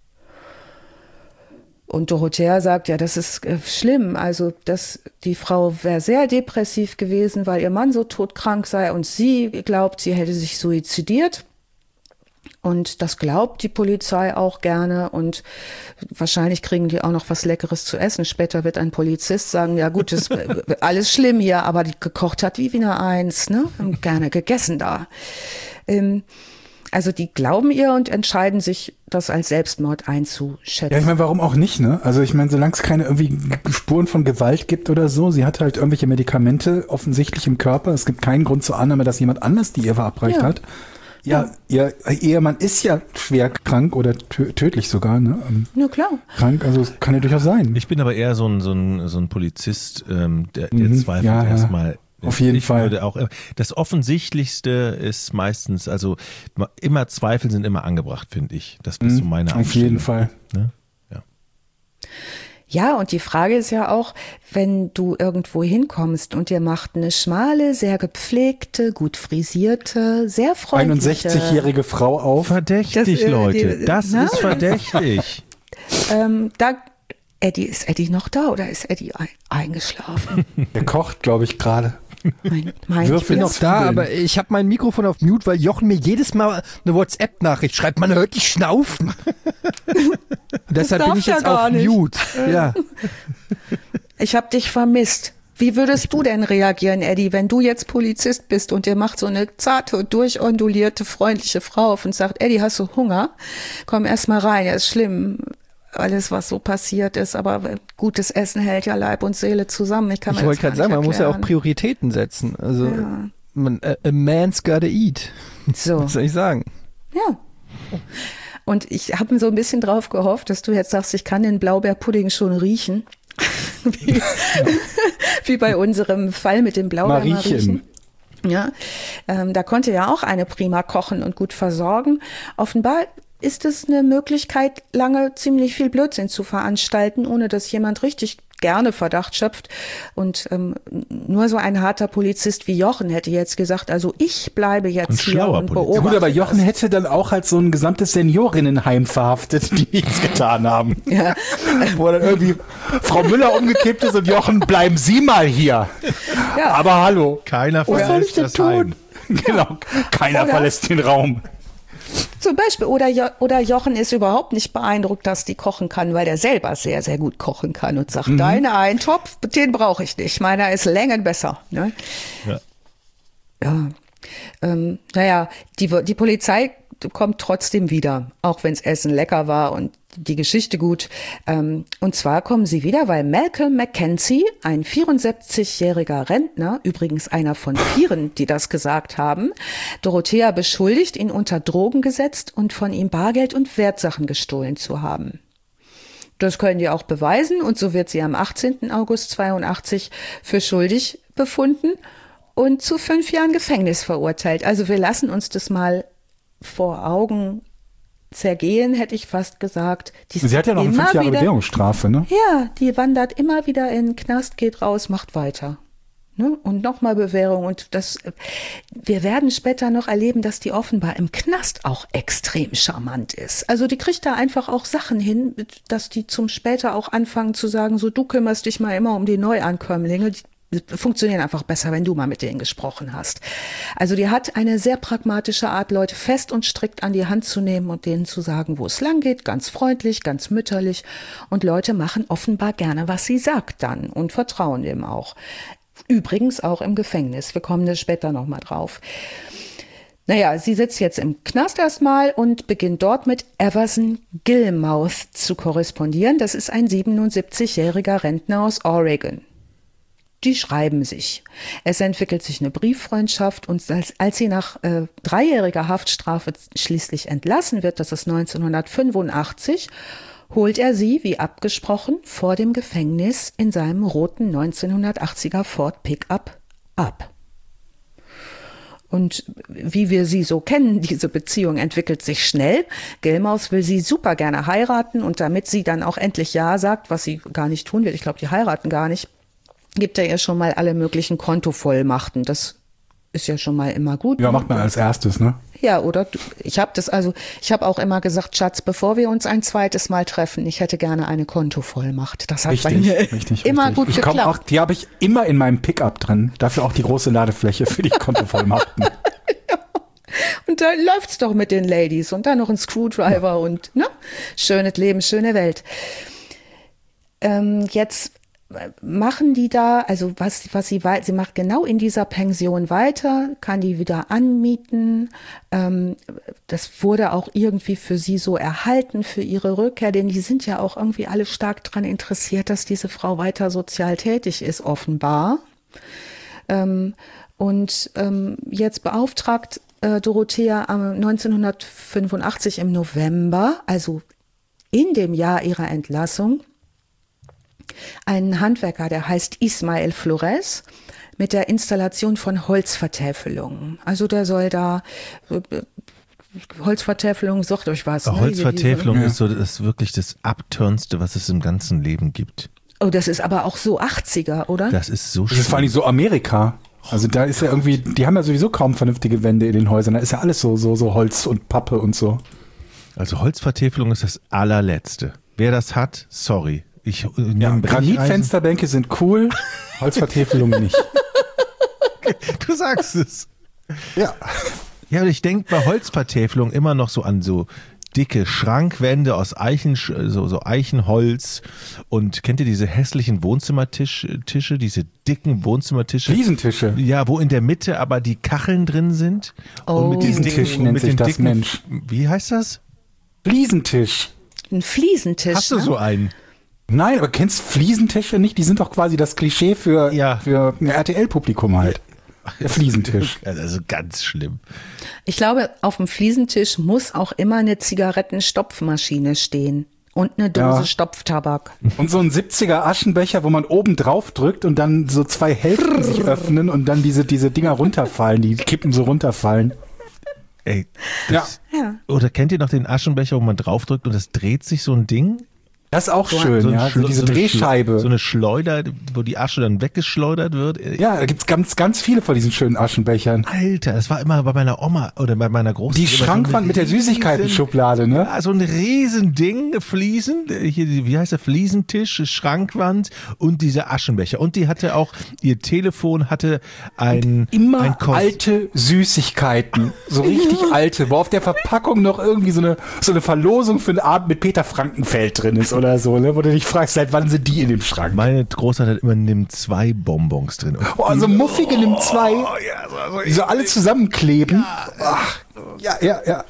Und Dorothea sagt, ja, das ist schlimm. Also die Frau wäre sehr depressiv gewesen, weil ihr Mann so todkrank sei und sie glaubt, sie hätte sich suizidiert. Und das glaubt die Polizei auch gerne und wahrscheinlich kriegen die auch noch was Leckeres zu essen. Später wird ein Polizist sagen, ja gut, ist alles schlimm hier, aber die gekocht hat wie Wiener Eins, ne? Und gerne gegessen da. Also die glauben ihr und entscheiden sich, das als Selbstmord einzuschätzen. Ja, ich meine, warum auch nicht, ne? Also ich meine, solange es keine irgendwie Spuren von Gewalt gibt oder so, sie hat halt irgendwelche Medikamente offensichtlich im Körper. Es gibt keinen Grund zur Annahme, dass jemand anders die ihr verabreicht hat. Ja, ihr Ehemann ist ja schwer krank oder tödlich sogar, ne? Ja, klar. Krank, also es kann ja durchaus sein. Ich bin aber eher so ein Polizist, der zweifelt erstmal. Auf jeden Fall. Würde auch, das Offensichtlichste ist meistens, also immer Zweifel sind immer angebracht, finde ich. Das ist so meine Einstellung. Auf jeden Fall. Ne? Ja. Ja, und die Frage ist ja auch, wenn du irgendwo hinkommst und dir macht eine schmale, sehr gepflegte, gut frisierte, sehr freundliche 61-jährige Frau auf. Verdächtig, Leute. Das ist verdächtig. Ist Eddie noch da oder ist Eddie eingeschlafen? Der kocht, glaube ich, gerade. Ich bin noch da, aber ich habe mein Mikrofon auf Mute, weil Jochen mir jedes Mal eine WhatsApp-Nachricht schreibt, man hört dich schnaufen. Deshalb bin ich jetzt auf Mute. Ja. Ich habe dich vermisst. Wie würdest du denn reagieren, Eddie, wenn du jetzt Polizist bist und dir macht so eine zarte, durchondulierte, freundliche Frau auf und sagt, Eddie, hast du Hunger? Komm erst mal rein, ja, ist schlimm. Alles, was so passiert ist, aber gutes Essen hält ja Leib und Seele zusammen. Ich wollte gerade sagen, man muss ja auch Prioritäten setzen. Also, a man's gotta eat. So. Was soll ich sagen? Ja. Und ich habe so ein bisschen drauf gehofft, dass du jetzt sagst, ich kann den Blaubeerpudding schon riechen. Wie bei unserem Fall mit dem Blaubeermariechen. Ja, da konnte ja auch eine prima kochen und gut versorgen. Offenbar ist es eine Möglichkeit, lange ziemlich viel Blödsinn zu veranstalten, ohne dass jemand richtig gerne Verdacht schöpft. Und nur so ein harter Polizist wie Jochen hätte jetzt gesagt, also ich bleibe jetzt hier und beobachte. Ja, gut, aber Jochen hätte dann auch halt so ein gesamtes Seniorinnenheim verhaftet, die nichts getan haben. Ja. Wo dann irgendwie Frau Müller umgekippt ist und Jochen, bleiben Sie mal hier. Ja. Aber hallo. Keiner verlässt das Heim. Genau, keiner verlässt den Raum. Zum Beispiel, oder Jochen ist überhaupt nicht beeindruckt, dass die kochen kann, weil der selber sehr, sehr gut kochen kann und sagt, deine Eintopf, den brauche ich nicht, meiner ist Längen besser. Ne? Ja. Die Polizei kommt trotzdem wieder, auch wenn das Essen lecker war und die Geschichte gut. Und zwar kommen sie wieder, weil Malcolm Mackenzie, ein 74-jähriger Rentner, übrigens einer von 4, die das gesagt haben, Dorothea beschuldigt, ihn unter Drogen gesetzt und von ihm Bargeld und Wertsachen gestohlen zu haben. Das können die auch beweisen und so wird sie am 18. August 82 für schuldig befunden und zu 5 Jahren Gefängnis verurteilt. Also wir lassen uns das mal vor Augen zergehen, hätte ich fast gesagt. Sie hat ja noch eine 5 Jahre Bewährungsstrafe, ne? Ja, die wandert immer wieder in den Knast, geht raus, macht weiter. Ne? Und nochmal Bewährung. Und wir werden später noch erleben, dass die offenbar im Knast auch extrem charmant ist. Also die kriegt da einfach auch Sachen hin, dass die zum später auch anfangen zu sagen, so du kümmerst dich mal immer um die Neuankömmlinge, die funktionieren einfach besser, wenn du mal mit denen gesprochen hast. Also die hat eine sehr pragmatische Art, Leute fest und strikt an die Hand zu nehmen und denen zu sagen, wo es lang geht, ganz freundlich, ganz mütterlich. Und Leute machen offenbar gerne, was sie sagt dann und vertrauen dem auch. Übrigens auch im Gefängnis. Wir kommen da später nochmal drauf. Naja, sie sitzt jetzt im Knast erstmal und beginnt dort mit Everson Gilmouth zu korrespondieren. Das ist ein 77-jähriger Rentner aus Oregon. Die schreiben sich. Es entwickelt sich eine Brieffreundschaft und als sie nach 3-jähriger Haftstrafe schließlich entlassen wird, das ist 1985, holt er sie, wie abgesprochen, vor dem Gefängnis in seinem roten 1980er Ford Pickup ab. Und wie wir sie so kennen, diese Beziehung entwickelt sich schnell. Gilmouth will sie super gerne heiraten und damit sie dann auch endlich Ja sagt, was sie gar nicht tun wird, ich glaube, die heiraten gar nicht, gibt er ihr schon mal alle möglichen Kontovollmachten. Das ist ja schon mal immer gut. Ja, macht man als erstes, ne? Ja, oder? Ich habe auch immer gesagt, Schatz, bevor wir uns ein zweites Mal treffen, ich hätte gerne eine Kontovollmacht. Das hat bei mir immer gut geklappt. Die habe ich immer in meinem Pickup drin. Dafür auch die große Ladefläche für die Kontovollmachten. Und da läuft's doch mit den Ladies und dann noch ein Screwdriver und ne? Schönes Leben, schöne Welt. Jetzt machen die da, also sie macht genau in dieser Pension weiter, kann die wieder anmieten. Das wurde auch irgendwie für sie so erhalten, für ihre Rückkehr, denn die sind ja auch irgendwie alle stark daran interessiert, dass diese Frau weiter sozial tätig ist, offenbar. Jetzt beauftragt Dorothea 1985 im November, also in dem Jahr ihrer Entlassung, einen Handwerker, der heißt Ismael Flores, mit der Installation von Holzvertäfelungen. Also der soll da Holzvertäfelung, sucht euch was. Holzvertäfelung ist wirklich das Abturnste, was es im ganzen Leben gibt. Oh, das ist aber auch so 80er, oder? Das ist so schön. Das ist vor allem so Amerika. Also da ist ja irgendwie, die haben ja sowieso kaum vernünftige Wände in den Häusern. Da ist ja alles so Holz und Pappe und so. Also Holzvertäfelung ist das allerletzte. Wer das hat, sorry. Granitfensterbänke sind cool, Holzvertäfelungen nicht. Du sagst es. Ja. Ja, und ich denke bei Holzvertäfelung immer noch so an so dicke Schrankwände aus so Eichenholz. Und kennt ihr diese hässlichen Wohnzimmertische, diese dicken Wohnzimmertische? Fliesentische. Ja, wo in der Mitte aber die Kacheln drin sind. Oh. Und mit diesen Fliesentisch nennt sich das, Mensch. Wie heißt das? Fliesentisch. Ein Fliesentisch. Hast du so einen? Nein, aber kennst Fliesentische nicht? Die sind doch quasi das Klischee für ein RTL-Publikum halt. Der Fliesentisch. Also ganz schlimm. Ich glaube, auf dem Fliesentisch muss auch immer eine Zigarettenstopfmaschine stehen und eine Dose Stopftabak. Und so ein 70er Aschenbecher, wo man oben drauf drückt und dann so 2 Hälften sich öffnen und dann diese Dinger runterfallen, die Kippen so runterfallen. Ey, Ja. Oder kennt ihr noch den Aschenbecher, wo man draufdrückt und es dreht sich so ein Ding? Das ist auch schön, so diese Drehscheibe. So eine Schleuder, wo die Asche dann weggeschleudert wird. Ja, da gibt's ganz viele von diesen schönen Aschenbechern. Alter, das war immer bei meiner Oma oder bei meiner Großmutter. Die Schrankwand mit der Süßigkeiten-Schublade, ne? Ja, so ein Riesending, Fliesen, hier, wie heißt der, Fliesentisch, Schrankwand und diese Aschenbecher. Und die hatte auch, ihr Telefon hatte ein alte Süßigkeiten, so richtig alte, wo auf der Verpackung noch irgendwie so eine Verlosung für einen Abend mit Peter Frankenfeld drin ist oder so, ne? Wo du dich fragst, seit wann sind die in dem Schrank? Meine Großmutter hat immer NIM2 Bonbons drin. Oh, so muffige NIM2, die so alle zusammenkleben. Ja. Ja.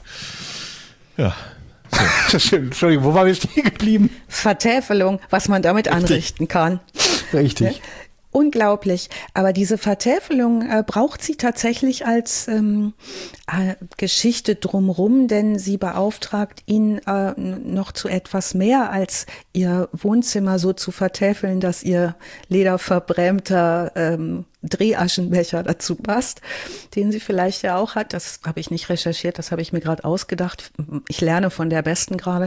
So. Schön. Entschuldigung, wo waren wir stehen geblieben? Vertäfelung, was man damit anrichten kann. Richtig. Unglaublich. Aber diese Vertäfelung braucht sie tatsächlich als Geschichte drumrum, denn sie beauftragt ihn noch zu etwas mehr als ihr Wohnzimmer so zu vertäfeln, dass ihr lederverbrämter Drehaschenbecher dazu passt, den sie vielleicht ja auch hat. Das habe ich nicht recherchiert, das habe ich mir gerade ausgedacht. Ich lerne von der Besten gerade.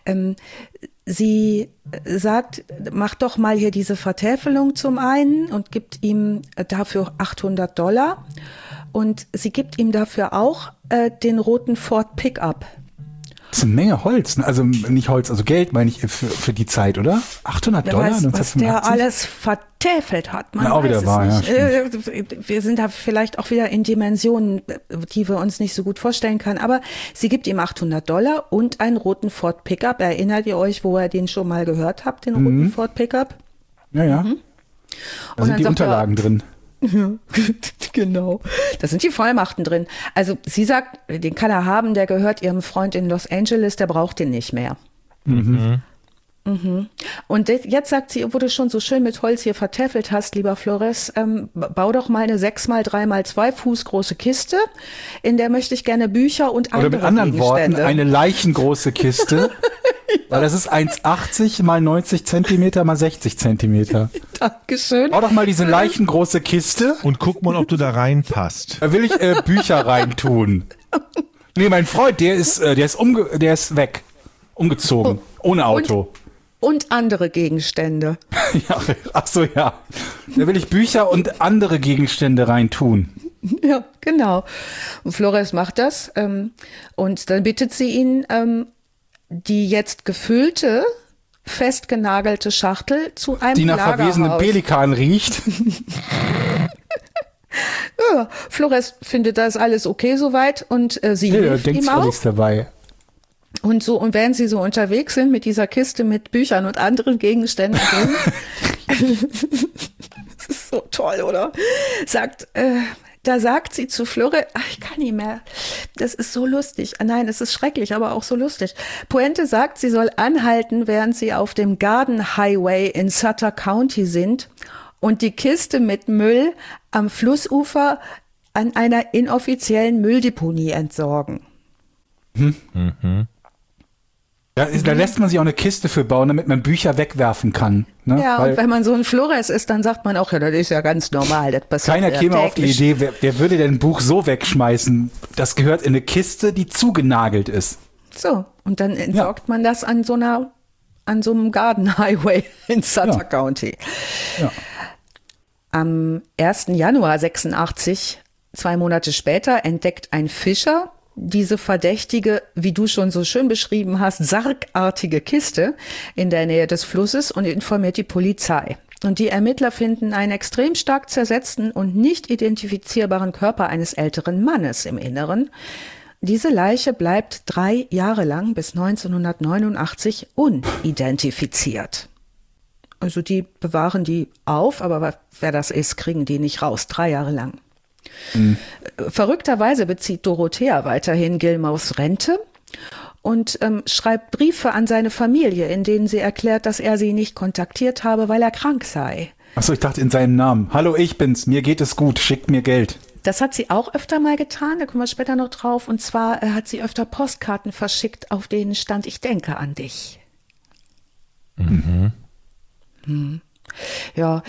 Sie sagt, mach doch mal hier diese Vertäfelung zum einen und gibt ihm dafür $800 und sie gibt ihm dafür auch den roten Ford Pickup. Das ist eine Menge Holz, ne? Also nicht Holz, also Geld meine ich für die Zeit, oder? $800? Was der alles vertäfelt hat, man auch wieder wahr, nicht. Wir sind da vielleicht auch wieder in Dimensionen, die wir uns nicht so gut vorstellen können, aber sie gibt ihm $800 und einen roten Ford Pickup. Erinnert ihr euch, wo ihr den schon mal gehört habt, den roten Ford Pickup? Ja. Da sind die Unterlagen drin. Ja, genau. Da sind die Vollmachten drin. Also sie sagt, den kann er haben, der gehört ihrem Freund in Los Angeles, der braucht den nicht mehr. Mhm. Und jetzt sagt sie, wo du schon so schön mit Holz hier vertäfelt hast, lieber Flores, bau doch mal eine 6x3x2 Fuß große Kiste, in der möchte ich gerne Bücher und andere Oder mit anderen Worten, Gegenstände. eine leichengroße Kiste, weil das ist 1,80 mal 90 Zentimeter mal 60 Zentimeter. Dankeschön. Bau doch mal diese leichengroße Kiste. Und guck mal, ob du da reinpasst. Da will ich Bücher reintun. Nee, mein Freund, der ist weg. Umgezogen. Ohne Auto. Und andere Gegenstände. Ja, ach so, ja. Da will ich Bücher und andere Gegenstände reintun. Ja, genau. Und Flores macht das. Und dann bittet sie ihn, die jetzt gefüllte, festgenagelte Schachtel zu einem Die nach verwesenem Lagerhaus. Pelikan riecht. Ja, Flores findet das alles okay soweit und sie Nee, hilft denkt ihm sich auch auch. nichts dabei. Und während sie so unterwegs sind mit dieser Kiste mit Büchern und anderen Gegenständen drin, das ist so toll, oder? Da sagt sie zu Flore, ich kann nicht mehr, das ist so lustig. Nein, es ist schrecklich, aber auch so lustig. Pointe sagt, sie soll anhalten, während sie auf dem Garden Highway in Sutter County sind und die Kiste mit Müll am Flussufer an einer inoffiziellen Mülldeponie entsorgen. Da lässt man sich auch eine Kiste für bauen, damit man Bücher wegwerfen kann. Ne? Ja, Weil und wenn man so ein Flores ist, dann sagt man auch, ja, das ist ja ganz normal. Das passiert keiner ja käme auf die täglich. Idee, wer würde denn ein Buch so wegschmeißen? Das gehört in eine Kiste, die zugenagelt ist. So, und dann entsorgt man das an so einem Garden Highway in Sutter County. Ja. Am 1. Januar 86, 2 Monate später, entdeckt ein Fischer diese verdächtige, wie du schon so schön beschrieben hast, sargartige Kiste in der Nähe des Flusses und informiert die Polizei. Und die Ermittler finden einen extrem stark zersetzten und nicht identifizierbaren Körper eines älteren Mannes im Inneren. Diese Leiche bleibt 3 Jahre lang bis 1989 unidentifiziert. Also die bewahren die auf, aber wer das ist, kriegen die nicht raus, 3 Jahre lang. Verrückterweise bezieht Dorothea weiterhin Gilmours Rente und schreibt Briefe an seine Familie, in denen sie erklärt, dass er sie nicht kontaktiert habe, weil er krank sei. Achso, ich dachte in seinem Namen. Hallo, ich bin's, mir geht es gut, schickt mir Geld. Das hat sie auch öfter mal getan, da kommen wir später noch drauf. Und zwar hat sie öfter Postkarten verschickt, auf denen stand, ich denke an dich. Ja,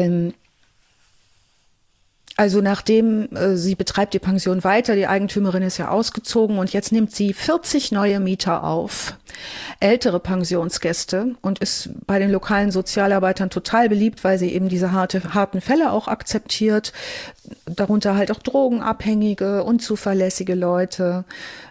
also nachdem sie betreibt die Pension weiter, die Eigentümerin ist ja ausgezogen und jetzt nimmt sie 40 neue Mieter auf, ältere Pensionsgäste und ist bei den lokalen Sozialarbeitern total beliebt, weil sie eben diese harten Fälle auch akzeptiert, darunter halt auch drogenabhängige, unzuverlässige Leute,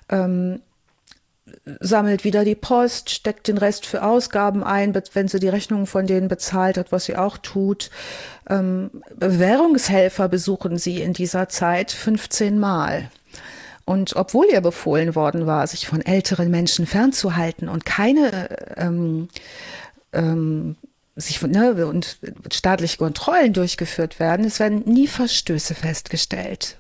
sammelt wieder die Post, steckt den Rest für Ausgaben ein, wenn sie die Rechnungen von denen bezahlt hat, was sie auch tut. Bewährungshelfer besuchen sie in dieser Zeit 15 Mal. Und obwohl ihr befohlen worden war, sich von älteren Menschen fernzuhalten und keine und staatliche Kontrollen durchgeführt werden, es werden nie Verstöße festgestellt.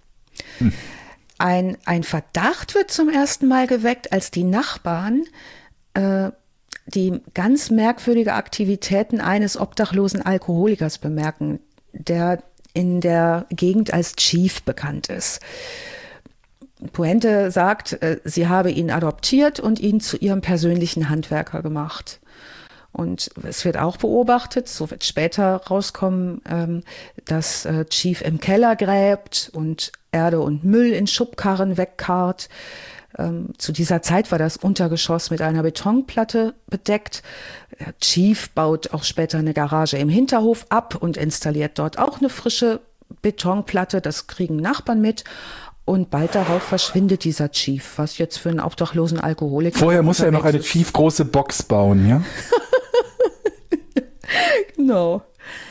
Ein Verdacht wird zum ersten Mal geweckt, als die Nachbarn die ganz merkwürdige Aktivitäten eines obdachlosen Alkoholikers bemerken, der in der Gegend als Chief bekannt ist. Pointe sagt, sie habe ihn adoptiert und ihn zu ihrem persönlichen Handwerker gemacht. Und es wird auch beobachtet, so wird später rauskommen, dass Chief im Keller gräbt und Erde und Müll in Schubkarren wegkarrt. Zu dieser Zeit war das Untergeschoss mit einer Betonplatte bedeckt. Chief baut auch später eine Garage im Hinterhof ab und installiert dort auch eine frische Betonplatte. Das kriegen Nachbarn mit. Und bald darauf verschwindet dieser Chief, was jetzt für einen obdachlosen Alkoholiker. Vorher muss er noch eine Chief große Box bauen, ja? Genau.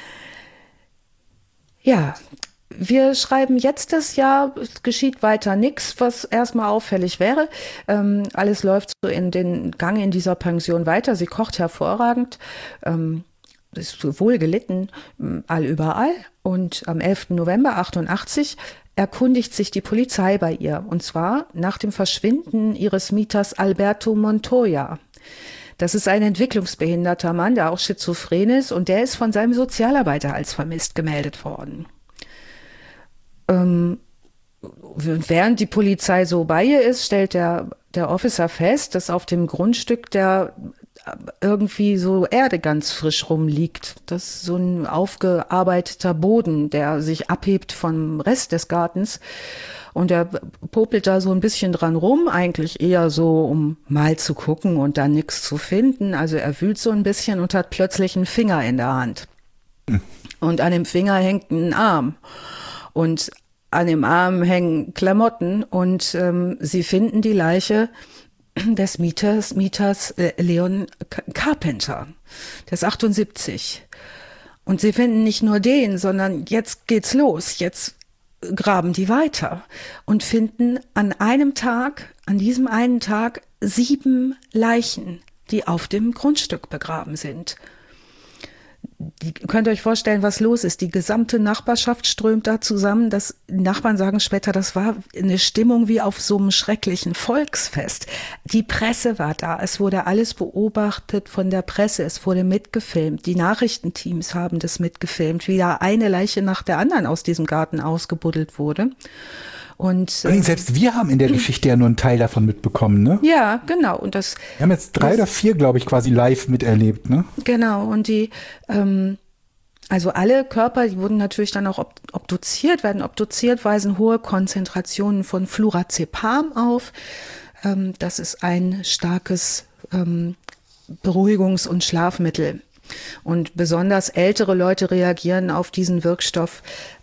Ja, wir schreiben jetzt das Jahr, es geschieht weiter nichts, was erstmal auffällig wäre. Alles läuft so in den Gang in dieser Pension weiter. Sie kocht hervorragend. ist wohl gelitten, allüberall. Und am 11. November 88 erkundigt sich die Polizei bei ihr. Und zwar nach dem Verschwinden ihres Mieters Alberto Montoya. Das ist ein entwicklungsbehinderter Mann, der auch schizophren ist. Und der ist von seinem Sozialarbeiter als vermisst gemeldet worden. Während die Polizei so bei ihr ist, stellt der Officer fest, dass auf dem Grundstück der irgendwie so Erde ganz frisch rumliegt. Das ist so ein aufgearbeiteter Boden, der sich abhebt vom Rest des Gartens. Und er popelt da so ein bisschen dran rum, eigentlich eher so, um mal zu gucken und dann nichts zu finden. Also er wühlt so ein bisschen und hat plötzlich einen Finger in der Hand. Und an dem Finger hängt ein Arm. Und an dem Arm hängen Klamotten und sie finden die Leiche des Mieters Leon Carpenter, der ist 78. Und sie finden nicht nur den, sondern jetzt geht's los. Jetzt graben die weiter und finden an diesem einen Tag 7 Leichen, die auf dem Grundstück begraben sind. Ihr könnt euch vorstellen, was los ist. Die gesamte Nachbarschaft strömt da zusammen. Die Nachbarn sagen später, das war eine Stimmung wie auf so einem schrecklichen Volksfest. Die Presse war da. Es wurde alles beobachtet von der Presse. Es wurde mitgefilmt. Die Nachrichtenteams haben das mitgefilmt, wie da eine Leiche nach der anderen aus diesem Garten ausgebuddelt wurde. Und selbst wir haben in der Geschichte ja nur einen Teil davon mitbekommen, ne? Ja, genau. Und wir haben jetzt 3 oder 4, glaube ich, quasi live miterlebt, ne? Genau. Und also alle Körper, die wurden natürlich dann auch obduziert, weisen hohe Konzentrationen von Flurazepam auf. Das ist ein starkes Beruhigungs- und Schlafmittel. Und besonders ältere Leute reagieren auf diesen Wirkstoff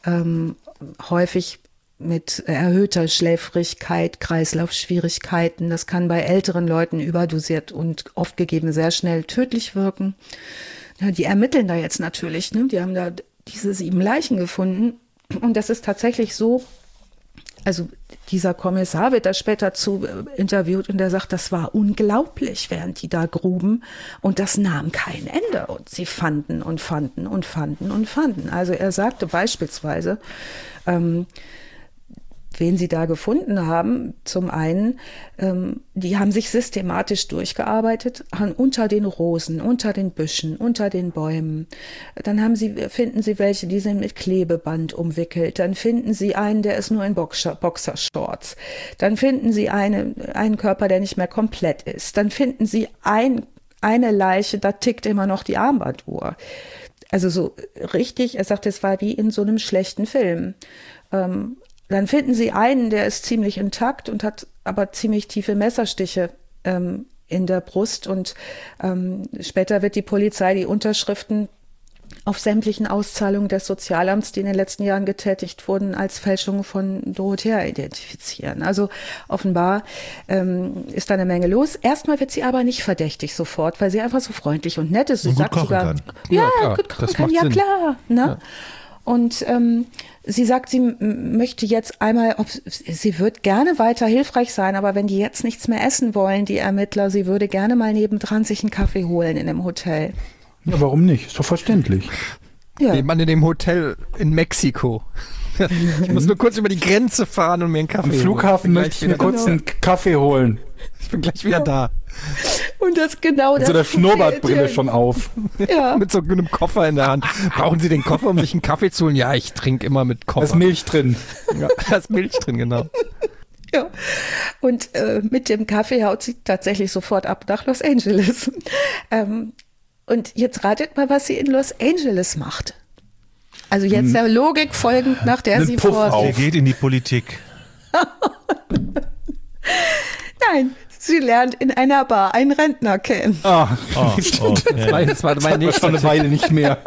häufig mit erhöhter Schläfrigkeit, Kreislaufschwierigkeiten. Das kann bei älteren Leuten überdosiert und oft gegeben sehr schnell tödlich wirken. Ja, die ermitteln da jetzt natürlich, ne? Die haben da diese 7 Leichen gefunden. Und das ist tatsächlich so, also dieser Kommissar wird da später zu interviewt und der sagt, das war unglaublich, während die da gruben. Und das nahm kein Ende. Und sie fanden und fanden und fanden und fanden. Also er sagte beispielsweise, wen sie da gefunden haben, zum einen, die haben sich systematisch durchgearbeitet, haben unter den Rosen, unter den Büschen, unter den Bäumen. Dann finden sie welche, die sind mit Klebeband umwickelt. Dann finden sie einen, der ist nur in Boxershorts. Dann finden sie einen Körper, der nicht mehr komplett ist. Dann finden sie eine Leiche, da tickt immer noch die Armbanduhr. Also so richtig, er sagt, es war wie in so einem schlechten Film. Dann finden sie einen, der ist ziemlich intakt und hat aber ziemlich tiefe Messerstiche in der Brust. Und später wird die Polizei die Unterschriften auf sämtlichen Auszahlungen des Sozialamts, die in den letzten Jahren getätigt wurden, als Fälschung von Dorothea identifizieren. Also offenbar ist da eine Menge los. Erstmal wird sie aber nicht verdächtig sofort, weil sie einfach so freundlich und nett ist. Sie sagt sogar, ja, gut kochen kann, ja klar. Ne? Ja. Und sie sagt, sie möchte jetzt einmal, sie wird gerne weiter hilfreich sein, aber wenn die jetzt nichts mehr essen wollen, die Ermittler, sie würde gerne mal nebendran sich einen Kaffee holen in einem Hotel. Ja, warum nicht? Ist doch verständlich. Ja. Nebenan in dem Hotel in Mexiko. Ich muss nur kurz über die Grenze fahren und mir einen Kaffee holen. Am Flughafen möchte ich mir kurz einen Kaffee holen. Ich bin gleich wieder da. Und das genau das. So der Schnurrbartbrille schon auf. Ja. Mit so einem Koffer in der Hand. Brauchen Sie den Koffer, um sich einen Kaffee zu holen? Ja, ich trinke immer mit Koffer. Da ist Milch drin. Ja, da ist Milch drin, genau. Ja. Und mit dem Kaffee haut sie tatsächlich sofort ab nach Los Angeles. Und jetzt ratet mal, was sie in Los Angeles macht. Also jetzt der Logik folgend, nach der sie Sie geht in die Politik. Nein, sie lernt in einer Bar einen Rentner kennen. Das war mein nächster schon eine Weile nicht mehr.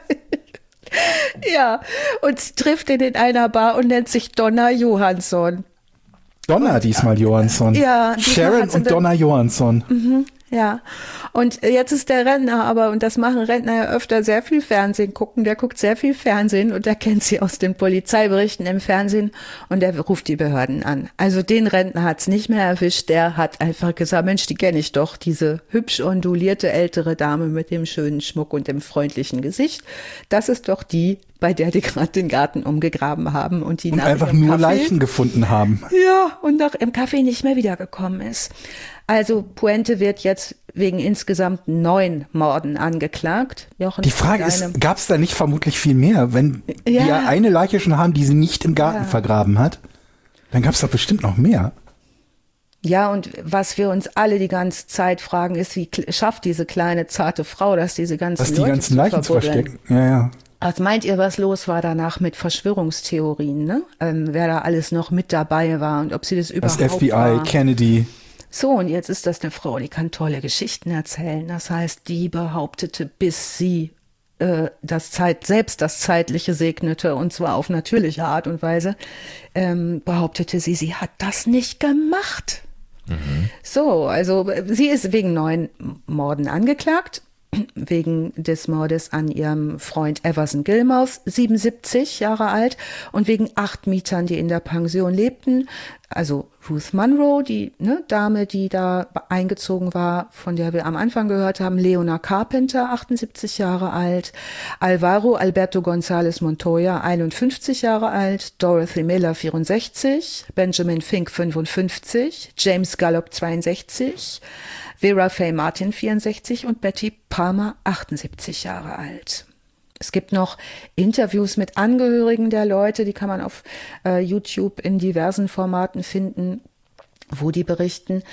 Ja, und sie trifft ihn in einer Bar und nennt sich Donna Johansson. Donna diesmal Johansson. Ja. Sharon und Donna Johansson. Mhm. Ja, und jetzt ist der Rentner aber, und das machen Rentner ja öfter, sehr viel Fernsehen gucken. Der guckt sehr viel Fernsehen und der kennt sie aus den Polizeiberichten im Fernsehen und der ruft die Behörden an. Also den Rentner hat's nicht mehr erwischt. Der hat einfach gesagt, Mensch, die kenne ich doch, diese hübsch ondulierte ältere Dame mit dem schönen Schmuck und dem freundlichen Gesicht. Das ist doch die, bei der die gerade den Garten umgegraben haben und die und einfach nur Kaffee, Leichen gefunden haben. Ja, und nach im Café nicht mehr wiedergekommen ist. Also Puente wird jetzt wegen insgesamt 9 Morden angeklagt. Jochen, Die Frage ist, gab es da nicht vermutlich viel mehr? Wenn die ja eine Leiche schon haben, die sie nicht im Garten vergraben hat, dann gab es doch bestimmt noch mehr. Ja, und was wir uns alle die ganze Zeit fragen, ist, wie schafft diese kleine, zarte Frau das, diese ganzen Leichen zu verstecken? Ja. Was meint ihr, was los war danach mit Verschwörungstheorien, ne? Wer da alles noch mit dabei war und ob sie das überhaupt Das FBI, war. Kennedy. So, und jetzt ist das eine Frau, die kann tolle Geschichten erzählen. Das heißt, die behauptete, bis sie selbst das Zeitliche segnete, und zwar auf natürliche Art und Weise, behauptete sie hat das nicht gemacht. So, also sie ist wegen 9 Morden angeklagt. Wegen des Mordes an ihrem Freund Everson Gilmouth, 77 Jahre alt, und wegen 8 Mietern, die in der Pension lebten. Also Ruth Monroe, die Dame, die da eingezogen war, von der wir am Anfang gehört haben, Leona Carpenter, 78 Jahre alt, Alvaro Alberto González Montoya, 51 Jahre alt, Dorothy Miller, 64, Benjamin Fink, 55, James Gallup, 62, Vera Faye Martin, 64 und Betty Palmer, 78 Jahre alt. Es gibt noch Interviews mit Angehörigen der Leute, die kann man auf YouTube in diversen Formaten finden, wo die berichten,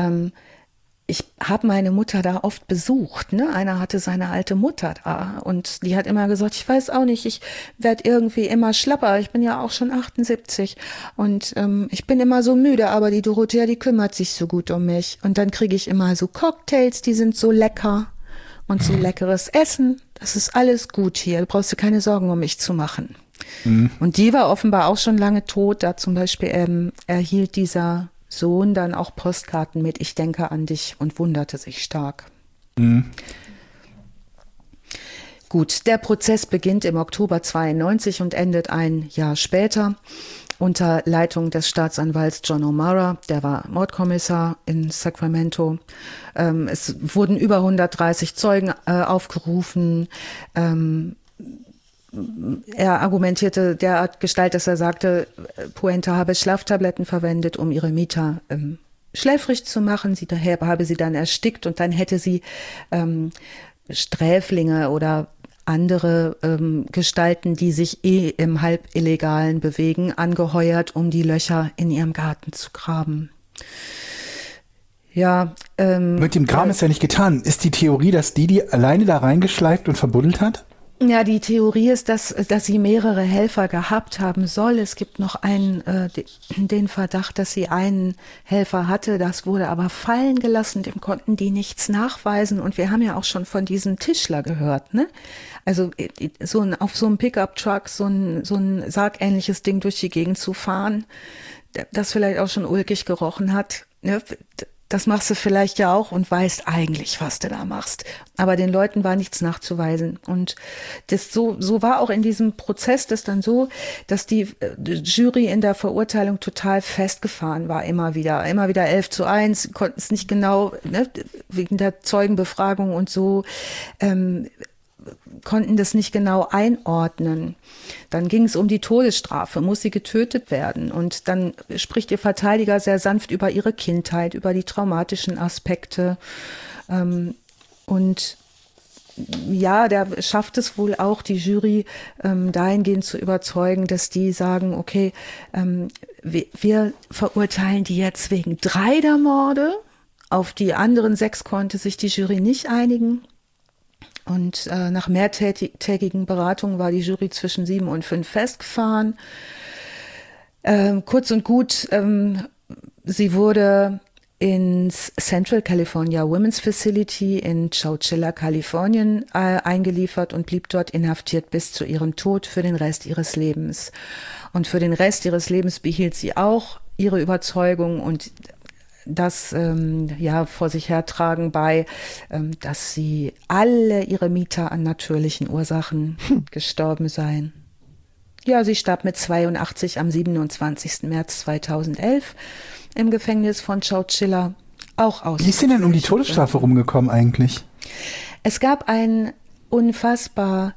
ich habe meine Mutter da oft besucht, ne? Einer hatte seine alte Mutter da und die hat immer gesagt, ich weiß auch nicht, ich werde irgendwie immer schlapper, ich bin ja auch schon 78 und ich bin immer so müde, aber die Dorothea, die kümmert sich so gut um mich und dann kriege ich immer so Cocktails, die sind so lecker und so leckeres Essen, das ist alles gut hier, du brauchst dir keine Sorgen um mich zu machen. Und die war offenbar auch schon lange tot, da zum Beispiel erhielt dieser Sohn dann auch Postkarten mit Ich denke an dich und wunderte sich stark. Gut, der Prozess beginnt im Oktober 92 und endet ein Jahr später unter Leitung des Staatsanwalts John O'Mara, der war Mordkommissar in Sacramento. Es wurden über 130 Zeugen aufgerufen. Er argumentierte derart Gestalt, dass er sagte, Puente habe Schlaftabletten verwendet, um ihre Mieter schläfrig zu machen. Daher habe sie dann erstickt und dann hätte sie Sträflinge oder andere Gestalten, die sich im Halbillegalen bewegen, angeheuert, um die Löcher in ihrem Garten zu graben. Ja. Mit dem Graben ist ja nicht getan. Ist die Theorie, dass die alleine da reingeschleift und verbuddelt hat? Ja, die Theorie ist, dass sie mehrere Helfer gehabt haben soll. Es gibt noch den Verdacht, dass sie einen Helfer hatte. Das wurde aber fallen gelassen. Dem konnten die nichts nachweisen. Und wir haben ja auch schon von diesem Tischler gehört, ne? Also auf so einem Pickup-Truck so ein sargähnliches Ding durch die Gegend zu fahren, das vielleicht auch schon ulkig gerochen hat, ne? Das machst du vielleicht ja auch und weißt eigentlich, was du da machst. Aber den Leuten war nichts nachzuweisen. Und das so war auch in diesem Prozess das dann so, dass die Jury in der Verurteilung total festgefahren war, immer wieder 11:1, konnten es nicht genau, ne, wegen der Zeugenbefragung und so, konnten das nicht genau einordnen. Dann ging es um die Todesstrafe, muss sie getötet werden? Und dann spricht ihr Verteidiger sehr sanft über ihre Kindheit, über die traumatischen Aspekte. Und ja, der schafft es wohl auch, die Jury dahingehend zu überzeugen, dass die sagen, okay, wir verurteilen die jetzt wegen 3 der Morde. Auf die anderen 6 konnte sich die Jury nicht einigen. Und nach mehrtägigen Beratungen war die Jury zwischen 7 und 5 festgefahren. Kurz und gut, sie wurde ins Central California Women's Facility in Chowchilla, Kalifornien eingeliefert und blieb dort inhaftiert bis zu ihrem Tod für den Rest ihres Lebens. Und für den Rest ihres Lebens behielt sie auch ihre Überzeugung und das vor sich hertragen bei, dass sie alle ihre Mieter an natürlichen Ursachen gestorben seien. Ja, sie starb mit 82 am 27. März 2011 im Gefängnis von Chowchilla, auch aus. Wie ist sie denn um die Todesstrafe rumgekommen eigentlich? Es gab ein unfassbar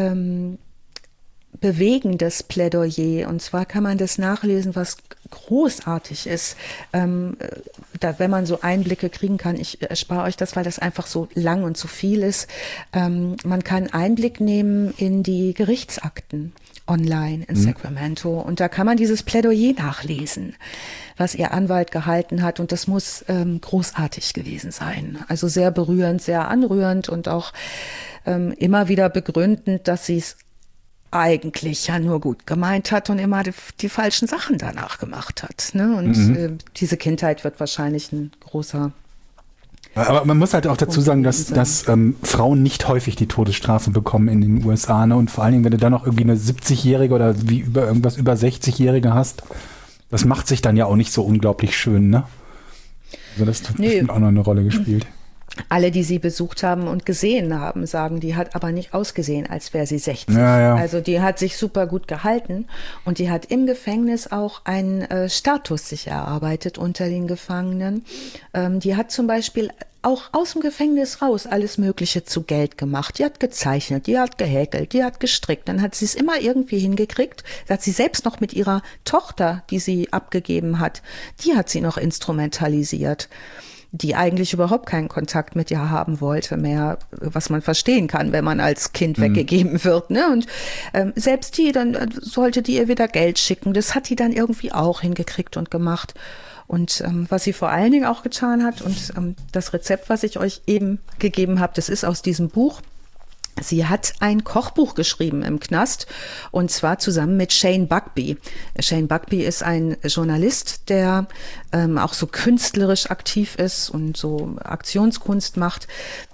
bewegendes Plädoyer, und zwar kann man das nachlesen, was großartig ist, wenn man so Einblicke kriegen kann. Ich erspare euch das, weil das einfach so lang und so viel ist. Man kann Einblick nehmen in die Gerichtsakten online in Sacramento, und da kann man dieses Plädoyer nachlesen, was ihr Anwalt gehalten hat, und das muss großartig gewesen sein. Also sehr berührend, sehr anrührend und auch immer wieder begründend, dass sie es eigentlich ja nur gut gemeint hat und immer die falschen Sachen danach gemacht hat. Ne? Und diese Kindheit wird wahrscheinlich ein großer... Aber man muss halt auch dazu sagen, dass Frauen nicht häufig die Todesstrafe bekommen in den USA. Ne? Und vor allen Dingen, wenn du dann noch irgendwie eine 70-Jährige oder über 60-Jährige hast, das macht sich dann ja auch nicht so unglaublich schön. Ne? Also das hat bestimmt auch noch eine Rolle gespielt. Alle, die sie besucht haben und gesehen haben, sagen, die hat aber nicht ausgesehen, als wäre sie 60. Ja. Also die hat sich super gut gehalten, und die hat im Gefängnis auch einen Status sich erarbeitet unter den Gefangenen. Die hat zum Beispiel auch aus dem Gefängnis raus alles Mögliche zu Geld gemacht. Die hat gezeichnet, die hat gehäkelt, die hat gestrickt. Dann hat sie es immer irgendwie hingekriegt. Da hat sie selbst noch mit ihrer Tochter, die sie abgegeben hat, die hat sie noch instrumentalisiert, die eigentlich überhaupt keinen Kontakt mit ihr haben wollte mehr, was man verstehen kann, wenn man als Kind weggegeben wird. Ne? Und selbst die, dann sollte die ihr wieder Geld schicken. Das hat die dann irgendwie auch hingekriegt und gemacht. Und was sie vor allen Dingen auch getan hat, und das Rezept, was ich euch eben gegeben habe, das ist aus diesem Buch. Sie hat ein Kochbuch geschrieben im Knast, und zwar zusammen mit Shane Buckby. Shane Buckby ist ein Journalist, der auch so künstlerisch aktiv ist und so Aktionskunst macht.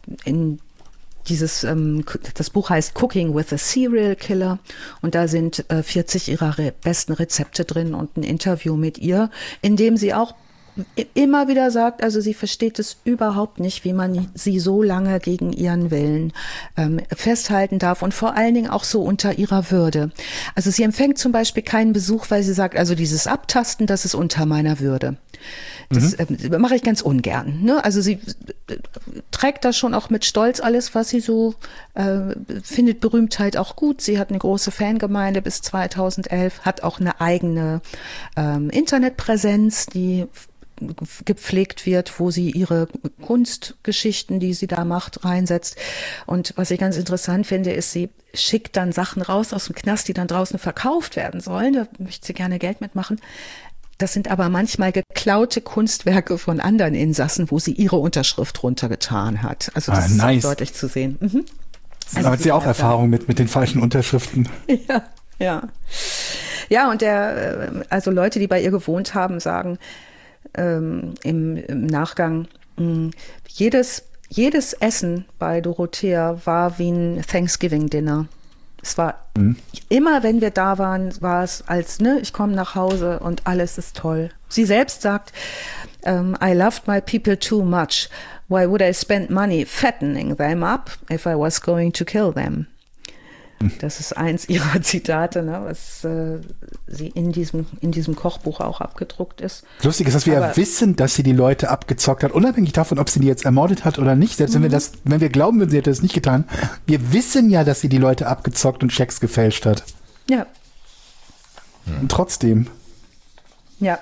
Das Buch heißt Cooking with a Serial Killer, und da sind 40 ihrer besten Rezepte drin und ein Interview mit ihr, in dem sie auch immer wieder sagt, also sie versteht es überhaupt nicht, wie man sie so lange gegen ihren Willen festhalten darf, und vor allen Dingen auch so unter ihrer Würde. Also sie empfängt zum Beispiel keinen Besuch, weil sie sagt, also dieses Abtasten, das ist unter meiner Würde. Das mache ich ganz ungern. Ne? Also sie trägt das schon auch mit Stolz alles, was sie so findet Berühmtheit auch gut. Sie hat eine große Fangemeinde bis 2011, hat auch eine eigene Internetpräsenz, die gepflegt wird, wo sie ihre Kunstgeschichten, die sie da macht, reinsetzt. Und was ich ganz interessant finde, ist, sie schickt dann Sachen raus aus dem Knast, die dann draußen verkauft werden sollen. Da möchte sie gerne Geld mitmachen. Das sind aber manchmal geklaute Kunstwerke von anderen Insassen, wo sie ihre Unterschrift runtergetan hat. Also das ist nice. Deutlich zu sehen. Also hat sie auch Erfahrung mit den falschen Unterschriften? Ja. Ja, und also Leute, die bei ihr gewohnt haben, sagen im Nachgang, jedes Essen bei Dorothea war wie ein Thanksgiving-Dinner. Es war immer, wenn wir da waren, war es als, ich komme nach Hause und alles ist toll. Sie selbst sagt, I loved my people too much. Why would I spend money fattening them up if I was going to kill them? Das ist eins ihrer Zitate, was sie in diesem Kochbuch auch abgedruckt ist. Lustig ist, dass wir ja wissen, dass sie die Leute abgezockt hat, unabhängig davon, ob sie die jetzt ermordet hat oder nicht. Selbst wenn wir glauben würden, sie hätte das nicht getan. Wir wissen ja, dass sie die Leute abgezockt und Schecks gefälscht hat. Ja. Und trotzdem. Ja.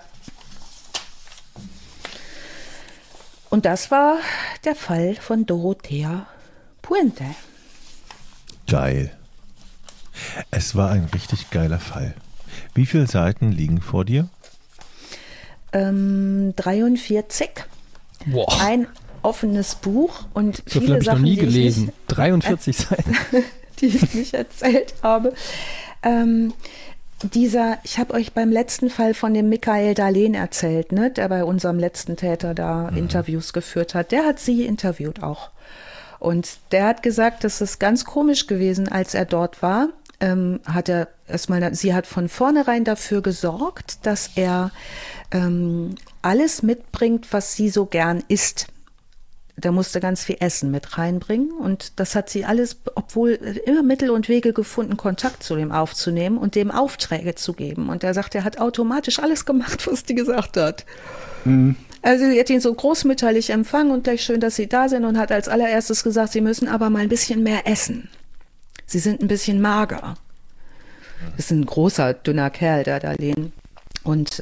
Und das war der Fall von Dorothea Puente. Geil. Es war ein richtig geiler Fall. Wie viele Seiten liegen vor dir? 43. Boah. Ein offenes Buch und so viele viel Sachen, habe ich noch nie die gelesen. 43 Seiten. Die ich nicht erzählt habe. Ich habe euch beim letzten Fall von dem Michael Dahlén erzählt, der bei unserem letzten Täter da Interviews geführt hat. Der hat sie interviewt auch. Und der hat gesagt, das ist ganz komisch gewesen, als er dort war. hat er erstmal, sie hat von vornherein dafür gesorgt, dass er alles mitbringt, was sie so gern isst. Da musste ganz viel Essen mit reinbringen und das hat sie alles, obwohl immer Mittel und Wege gefunden, Kontakt zu dem aufzunehmen und dem Aufträge zu geben. Und er sagt, er hat automatisch alles gemacht, was die gesagt hat. Mhm. Also sie hat ihn so großmütterlich empfangen und gleich schön, dass sie da sind und hat als allererstes gesagt, sie müssen aber mal ein bisschen mehr essen. Sie sind ein bisschen mager. Das ist ein großer, dünner Kerl, der da liegt. Und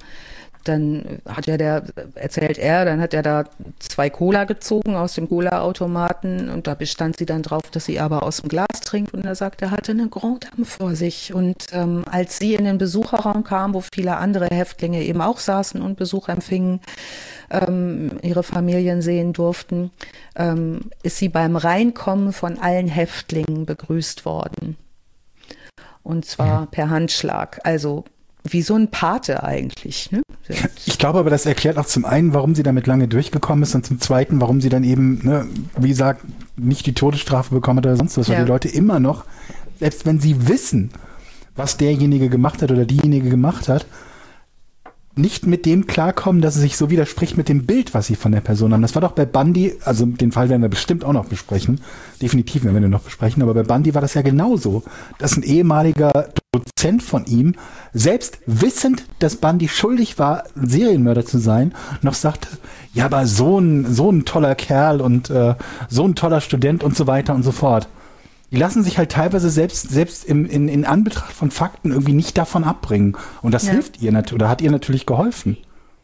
dann hat dann hat er da 2 Cola gezogen aus dem Cola-Automaten und da bestand sie dann drauf, dass sie aber aus dem Glas trinkt und er sagt, er hatte eine Grande Dame vor sich und als sie in den Besucherraum kam, wo viele andere Häftlinge eben auch saßen und Besuch empfingen, ihre Familien sehen durften, ist sie beim Reinkommen von allen Häftlingen begrüßt worden und zwar per Handschlag, also wie so ein Pate eigentlich, ne? Ich glaube aber, das erklärt auch zum einen, warum sie damit lange durchgekommen ist und zum zweiten, warum sie dann eben, ne, wie gesagt, nicht die Todesstrafe bekommen hat oder sonst was, weil die Leute immer noch, selbst wenn sie wissen, was derjenige gemacht hat oder diejenige gemacht hat, nicht mit dem klarkommen, dass es sich so widerspricht mit dem Bild, was sie von der Person haben. Das war doch bei Bundy, also den Fall werden wir bestimmt auch noch besprechen, definitiv werden wir noch besprechen, aber bei Bundy war das ja genauso, dass ein ehemaliger Dozent von ihm, selbst wissend, dass Bundy schuldig war, ein Serienmörder zu sein, noch sagte, ja, aber so ein toller Kerl und so ein toller Student und so weiter und so fort. Die lassen sich halt teilweise selbst in Anbetracht von Fakten irgendwie nicht davon abbringen. Und das hilft ihr natürlich, oder hat ihr natürlich geholfen.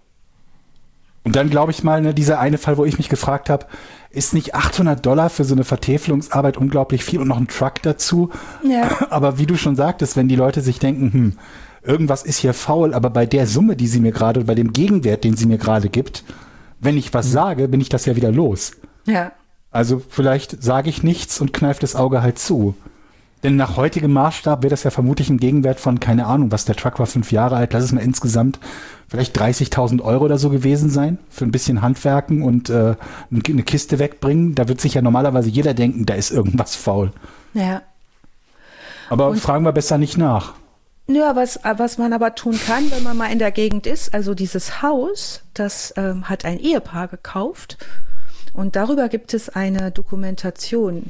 Und dann glaube ich mal, ne, dieser eine Fall, wo ich mich gefragt habe, ist nicht $800 für so eine Vertäfelungsarbeit unglaublich viel und noch ein Truck dazu? Ja. Aber wie du schon sagtest, wenn die Leute sich denken, irgendwas ist hier faul, aber bei der Summe, die sie mir gerade, bei dem Gegenwert, den sie mir gerade gibt, wenn ich was sage, bin ich das ja wieder los. Ja. Also vielleicht sage ich nichts und kneife das Auge halt zu. Denn nach heutigem Maßstab wäre das ja vermutlich ein Gegenwert von, keine Ahnung, was der Truck war, 5 Jahre alt, lass es mal insgesamt vielleicht 30.000 € oder so gewesen sein, für ein bisschen Handwerken und eine Kiste wegbringen. Da wird sich ja normalerweise jeder denken, da ist irgendwas faul. Ja. Aber und fragen wir besser nicht nach. Ja, was man aber tun kann, wenn man mal in der Gegend ist, also dieses Haus, das hat ein Ehepaar gekauft. Und darüber gibt es eine Dokumentation.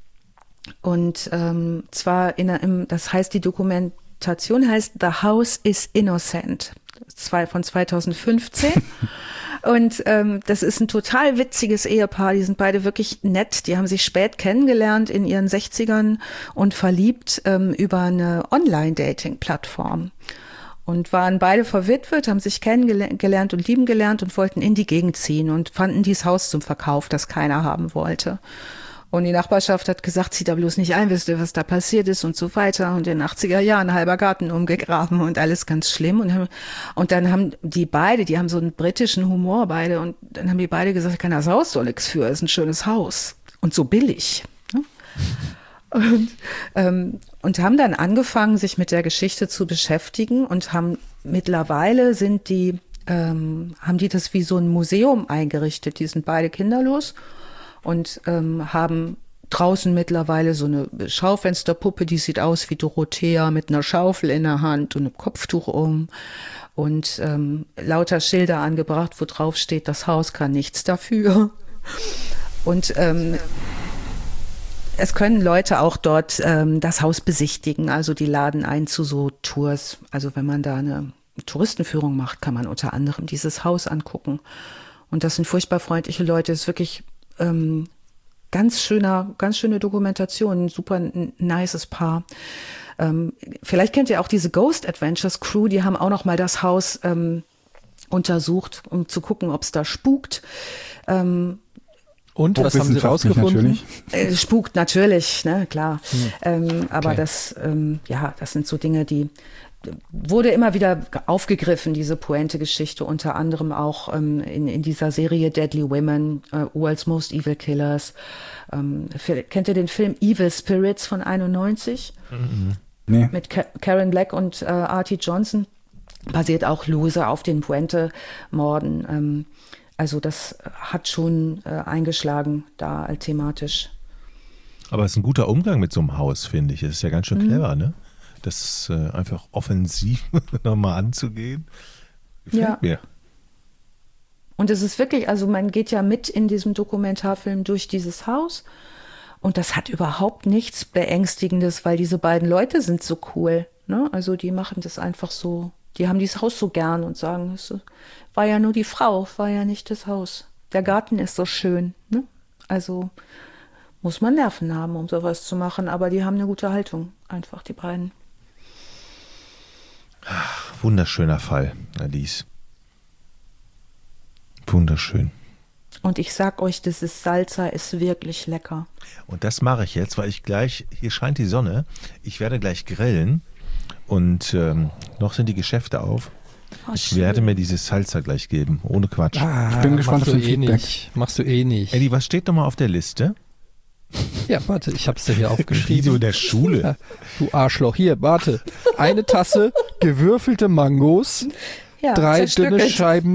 Und zwar das heißt, die Dokumentation heißt The House is Innocent, von 2015. Und das ist ein total witziges Ehepaar. Die sind beide wirklich nett. Die haben sich spät kennengelernt in ihren 60ern und verliebt über eine Online-Dating-Plattform. Und waren beide verwitwet, haben sich kennengelernt und lieben gelernt und wollten in die Gegend ziehen und fanden dieses Haus zum Verkauf, das keiner haben wollte. Und die Nachbarschaft hat gesagt, zieht da bloß nicht ein, wisst ihr, was da passiert ist und so weiter. Und in den 80er Jahren halber Garten umgegraben und alles ganz schlimm. Und dann haben die haben so einen britischen Humor beide. Und dann haben die beide gesagt, kann das Haus doch nichts für, ist ein schönes Haus. Und so billig. Ne? Und haben dann angefangen, sich mit der Geschichte zu beschäftigen und haben mittlerweile haben die das wie so ein Museum eingerichtet. Die sind beide kinderlos und haben draußen mittlerweile so eine Schaufensterpuppe, die sieht aus wie Dorothea mit einer Schaufel in der Hand und einem Kopftuch um und lauter Schilder angebracht, wo drauf steht, das Haus kann nichts dafür. Und es können Leute auch dort das Haus besichtigen, also die laden ein zu so Tours. Also wenn man da eine Touristenführung macht, kann man unter anderem dieses Haus angucken. Und das sind furchtbar freundliche Leute. Es ist wirklich ganz schöne Dokumentation, ein super nices Paar. Vielleicht kennt ihr auch diese Ghost Adventures Crew, die haben auch noch mal das Haus untersucht, um zu gucken, ob es da spukt. Und was haben Sie rausgefunden? Spukt natürlich, ne, klar. Aber okay. Das sind so Dinge, die wurde immer wieder aufgegriffen, diese Pointe-Geschichte, unter anderem auch in dieser Serie Deadly Women, World's Most Evil Killers. Kennt ihr den Film Evil Spirits von 91? Nee. Mit Karen Black und Artie Johnson. Basiert auch lose auf den Pointe-Morden. Also das hat schon eingeschlagen da thematisch. Aber es ist ein guter Umgang mit so einem Haus, finde ich. Es ist ja ganz schön clever, ne? Das einfach offensiv nochmal anzugehen. Gefällt mir. Und es ist wirklich, also man geht ja mit in diesem Dokumentarfilm durch dieses Haus und das hat überhaupt nichts Beängstigendes, weil diese beiden Leute sind so cool. Ne? Also die machen das einfach so, die haben dieses Haus so gern und sagen, es war ja nur die Frau, war ja nicht das Haus. Der Garten ist so schön. Ne? Also muss man Nerven haben, um sowas zu machen, aber die haben eine gute Haltung, einfach die beiden. Ach, wunderschöner Fall, Alice. Wunderschön. Und ich sag euch, dieses Salsa ist wirklich lecker. Und das mache ich jetzt, weil ich gleich, hier scheint die Sonne, ich werde gleich grillen und noch sind die Geschäfte auf. Ich werde mir dieses Salsa gleich geben, ohne Quatsch. Ich bin gespannt auf den Feedback. Machst du eh nicht. Eddie, was steht nochmal auf der Liste? Ja, warte, ich hab's dir hier aufgeschrieben. Wie du in der Schule. Ja, du Arschloch. Hier, warte. Eine Tasse gewürfelte Mangos, Ja, 3 dünne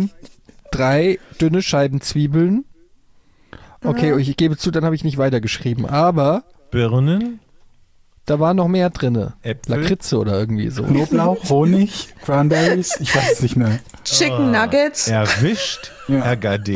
Scheiben Zwiebeln. Okay, ich gebe zu, dann habe ich nicht weitergeschrieben. Aber Birnen, da war noch mehr drinne. Äpfel. Lakritze oder irgendwie so. Knoblauch, Honig, Cranberries, ich weiß es nicht mehr. Chicken Nuggets. erwischt, Ja. RGD.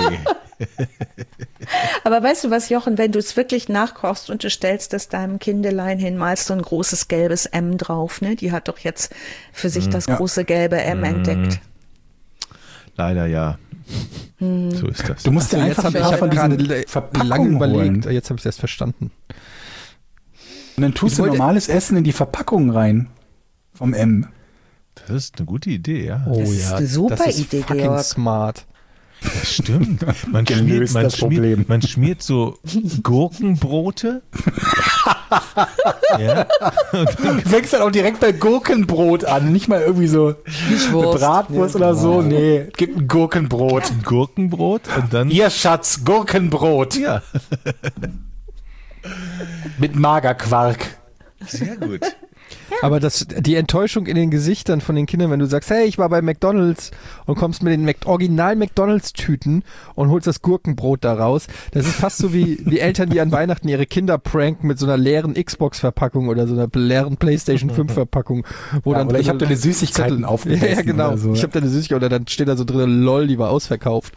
Aber weißt du was, Jochen, wenn du es wirklich nachkochst und du stellst es deinem Kindelein hin, malst du ein großes gelbes M drauf, ne? Die hat doch jetzt für sich das große gelbe M entdeckt. Leider ja. So ist das. Du musst dir Jetzt einfach habe ein paar ich von gerade diesen lange Verpackungen überlegt. holen. Jetzt habe ich es erst verstanden. Und dann tust Ich du wollte- normales Essen in die Verpackung rein. Vom M. Das ist eine gute Idee, ja. Oh Das ist eine super das ist Idee, fucking Georg. smart. Das stimmt. Man Gelöst das Problem. man schmiert so Gurkenbrote. Ja. Du fängst dann auch direkt bei Gurkenbrot an. Nicht mal irgendwie so eine Bratwurst oder so. Nee, gibt ein Gurkenbrot. Ein Gurkenbrot und dann. Hier, Schatz, Gurkenbrot. Ja, Mit Magerquark. sehr gut. Aber die Enttäuschung in den Gesichtern von den Kindern, wenn du sagst, hey, ich war bei McDonald's und kommst mit den Original McDonald's-Tüten und holst das Gurkenbrot da raus, das ist fast so wie Eltern, die an Weihnachten ihre Kinder pranken mit so einer leeren Xbox-Verpackung oder so einer leeren PlayStation 5-Verpackung. Ja, oder ich habe deine Süßigkeiten Zettel- aufgegessen. Ja, genau. Oder so. Ich habe deine Süßigkeiten oder dann steht da so drin, lol, die war ausverkauft.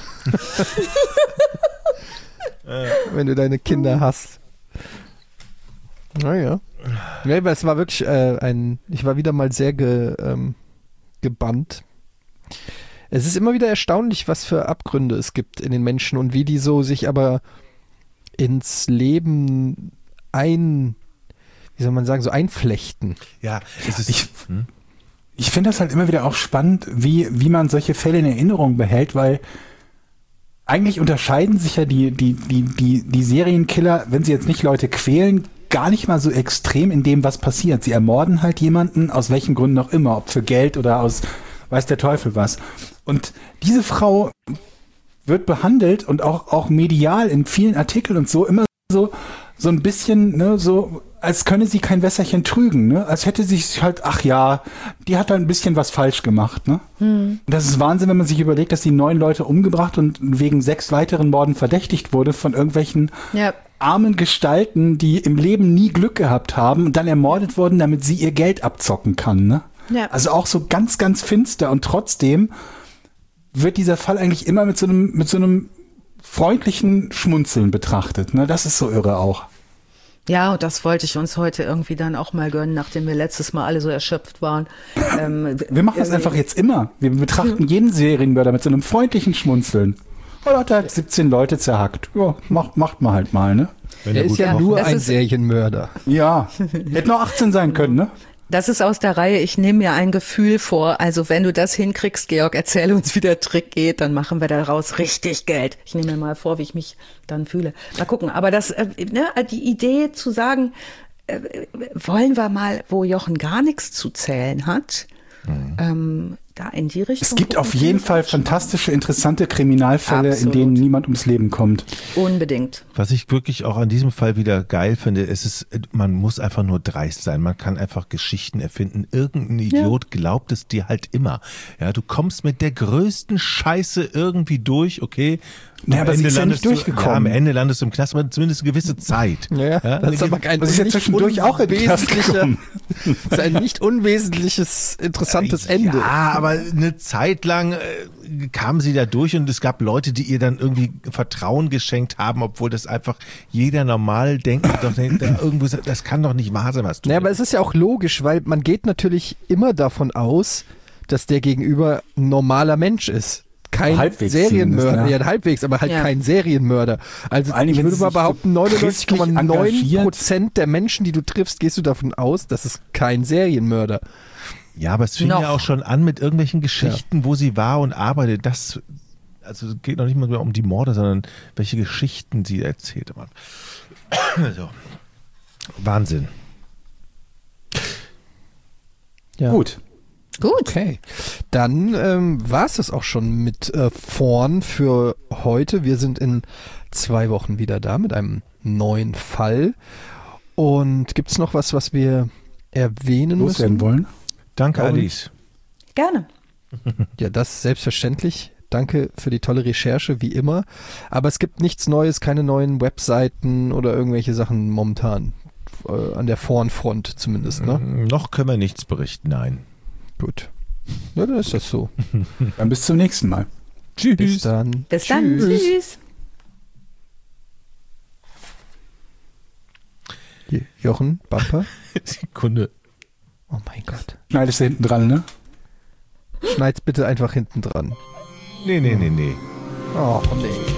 Wenn du deine Kinder hast. Naja. Ja, aber es war wirklich ich war wieder mal sehr gebannt. Es ist immer wieder erstaunlich, was für Abgründe es gibt in den Menschen und wie die so sich aber ins Leben wie soll man sagen, so einflechten. Ja, es ist. Ich finde das halt immer wieder auch spannend, wie man solche Fälle in Erinnerung behält, weil eigentlich unterscheiden sich ja die Serienkiller, wenn sie jetzt nicht Leute quälen, gar nicht mal so extrem in dem, was passiert. Sie ermorden halt jemanden, aus welchen Gründen auch immer, ob für Geld oder aus weiß der Teufel was. Und diese Frau wird behandelt und auch medial in vielen Artikeln und so immer so ein bisschen, ne, so als könne sie kein Wässerchen trügen, ne? Als hätte sie sich halt, ach ja, die hat da ein bisschen was falsch gemacht, ne? Und das ist Wahnsinn, wenn man sich überlegt, dass die 9 Leute umgebracht und wegen 6 weiteren Morden verdächtigt wurde von irgendwelchen armen Gestalten, die im Leben nie Glück gehabt haben und dann ermordet wurden, damit sie ihr Geld abzocken kann, ne? Ja. Also auch so ganz, ganz finster und trotzdem wird dieser Fall eigentlich immer mit so einem freundlichen Schmunzeln betrachtet, ne? Das ist so irre auch. Ja, und das wollte ich uns heute irgendwie dann auch mal gönnen, nachdem wir letztes Mal alle so erschöpft waren. Wir machen das einfach jetzt immer. Wir betrachten jeden Serienmörder mit so einem freundlichen Schmunzeln. Oder hat er halt 17 Leute zerhackt. Ja, macht man halt mal, ne? Wenn Er er ist gut ja kocht. nur Das ein ist- Serienmörder. Ja, hätte noch 18 sein können, ne? Das ist aus der Reihe, ich nehme mir ein Gefühl vor. Also wenn du das hinkriegst, Georg, erzähl uns, wie der Trick geht, dann machen wir daraus richtig Geld. Ich nehme mir mal vor, wie ich mich dann fühle. Mal gucken. Aber die Idee zu sagen, wollen wir mal, wo Jochen gar nichts zu zählen hat, da in die Richtung. Es gibt gucken, auf jeden Fall fantastische, interessante Kriminalfälle, Absolut. in denen niemand ums Leben kommt. Unbedingt. Was ich wirklich auch an diesem Fall wieder geil finde, ist, man muss einfach nur dreist sein. Man kann einfach Geschichten erfinden. Irgendein Idiot glaubt es dir halt immer. Ja, du kommst mit der größten Scheiße irgendwie durch, okay. Ja, aber sie ist ja nicht durchgekommen. Am Ende landest du im Knast, aber zumindest eine gewisse Zeit. Ja, das ist aber kein Das ist ja zwischendurch auch in den Knast gekommen. Das ist ein nicht unwesentliches, interessantes Ende. Ja, aber eine Zeit lang kam sie da durch und es gab Leute, die ihr dann irgendwie Vertrauen geschenkt haben, obwohl das einfach jeder normal denkt, irgendwo, das kann doch nicht wahr sein, was du. Ja, aber es ist ja auch logisch, weil man geht natürlich immer davon aus, dass der Gegenüber ein normaler Mensch ist. Kein Halbwegs Serienmörder, ja. ja halbwegs, aber halt kein Serienmörder. Also Vor allem, ich wenn würde sie mal sich behaupten, so christlich 99,9% der Menschen, die du triffst, gehst du davon aus, das ist kein Serienmörder. Ja, aber es fing Noch. ja auch schon an mit irgendwelchen Geschichten, wo sie war und arbeitet. Das, also es geht noch nicht mal mehr um die Morde, sondern welche Geschichten sie erzählte. So. Wahnsinn. Ja. Gut. Gut. Okay, dann war es das auch schon mit Vorn für heute. Wir sind in 2 Wochen wieder da mit einem neuen Fall. Und gibt es noch was wir erwähnen Loswerden müssen? wollen. Danke, Glaube Alice. Gerne. Ja, das selbstverständlich. Danke für die tolle Recherche, wie immer. Aber es gibt nichts Neues, keine neuen Webseiten oder irgendwelche Sachen momentan. An der Vornfront zumindest, ne? Noch können wir nichts berichten, nein. Gut. Ja, dann ist das so. Dann bis zum nächsten Mal. Tschüss. Bis dann. Bis dann. Tschüss. Hier, Jochen, Bumper. Sekunde. Oh mein Gott. Schneidest du hinten dran, ne? Schneid's bitte einfach hinten dran. Nee. Oh nee.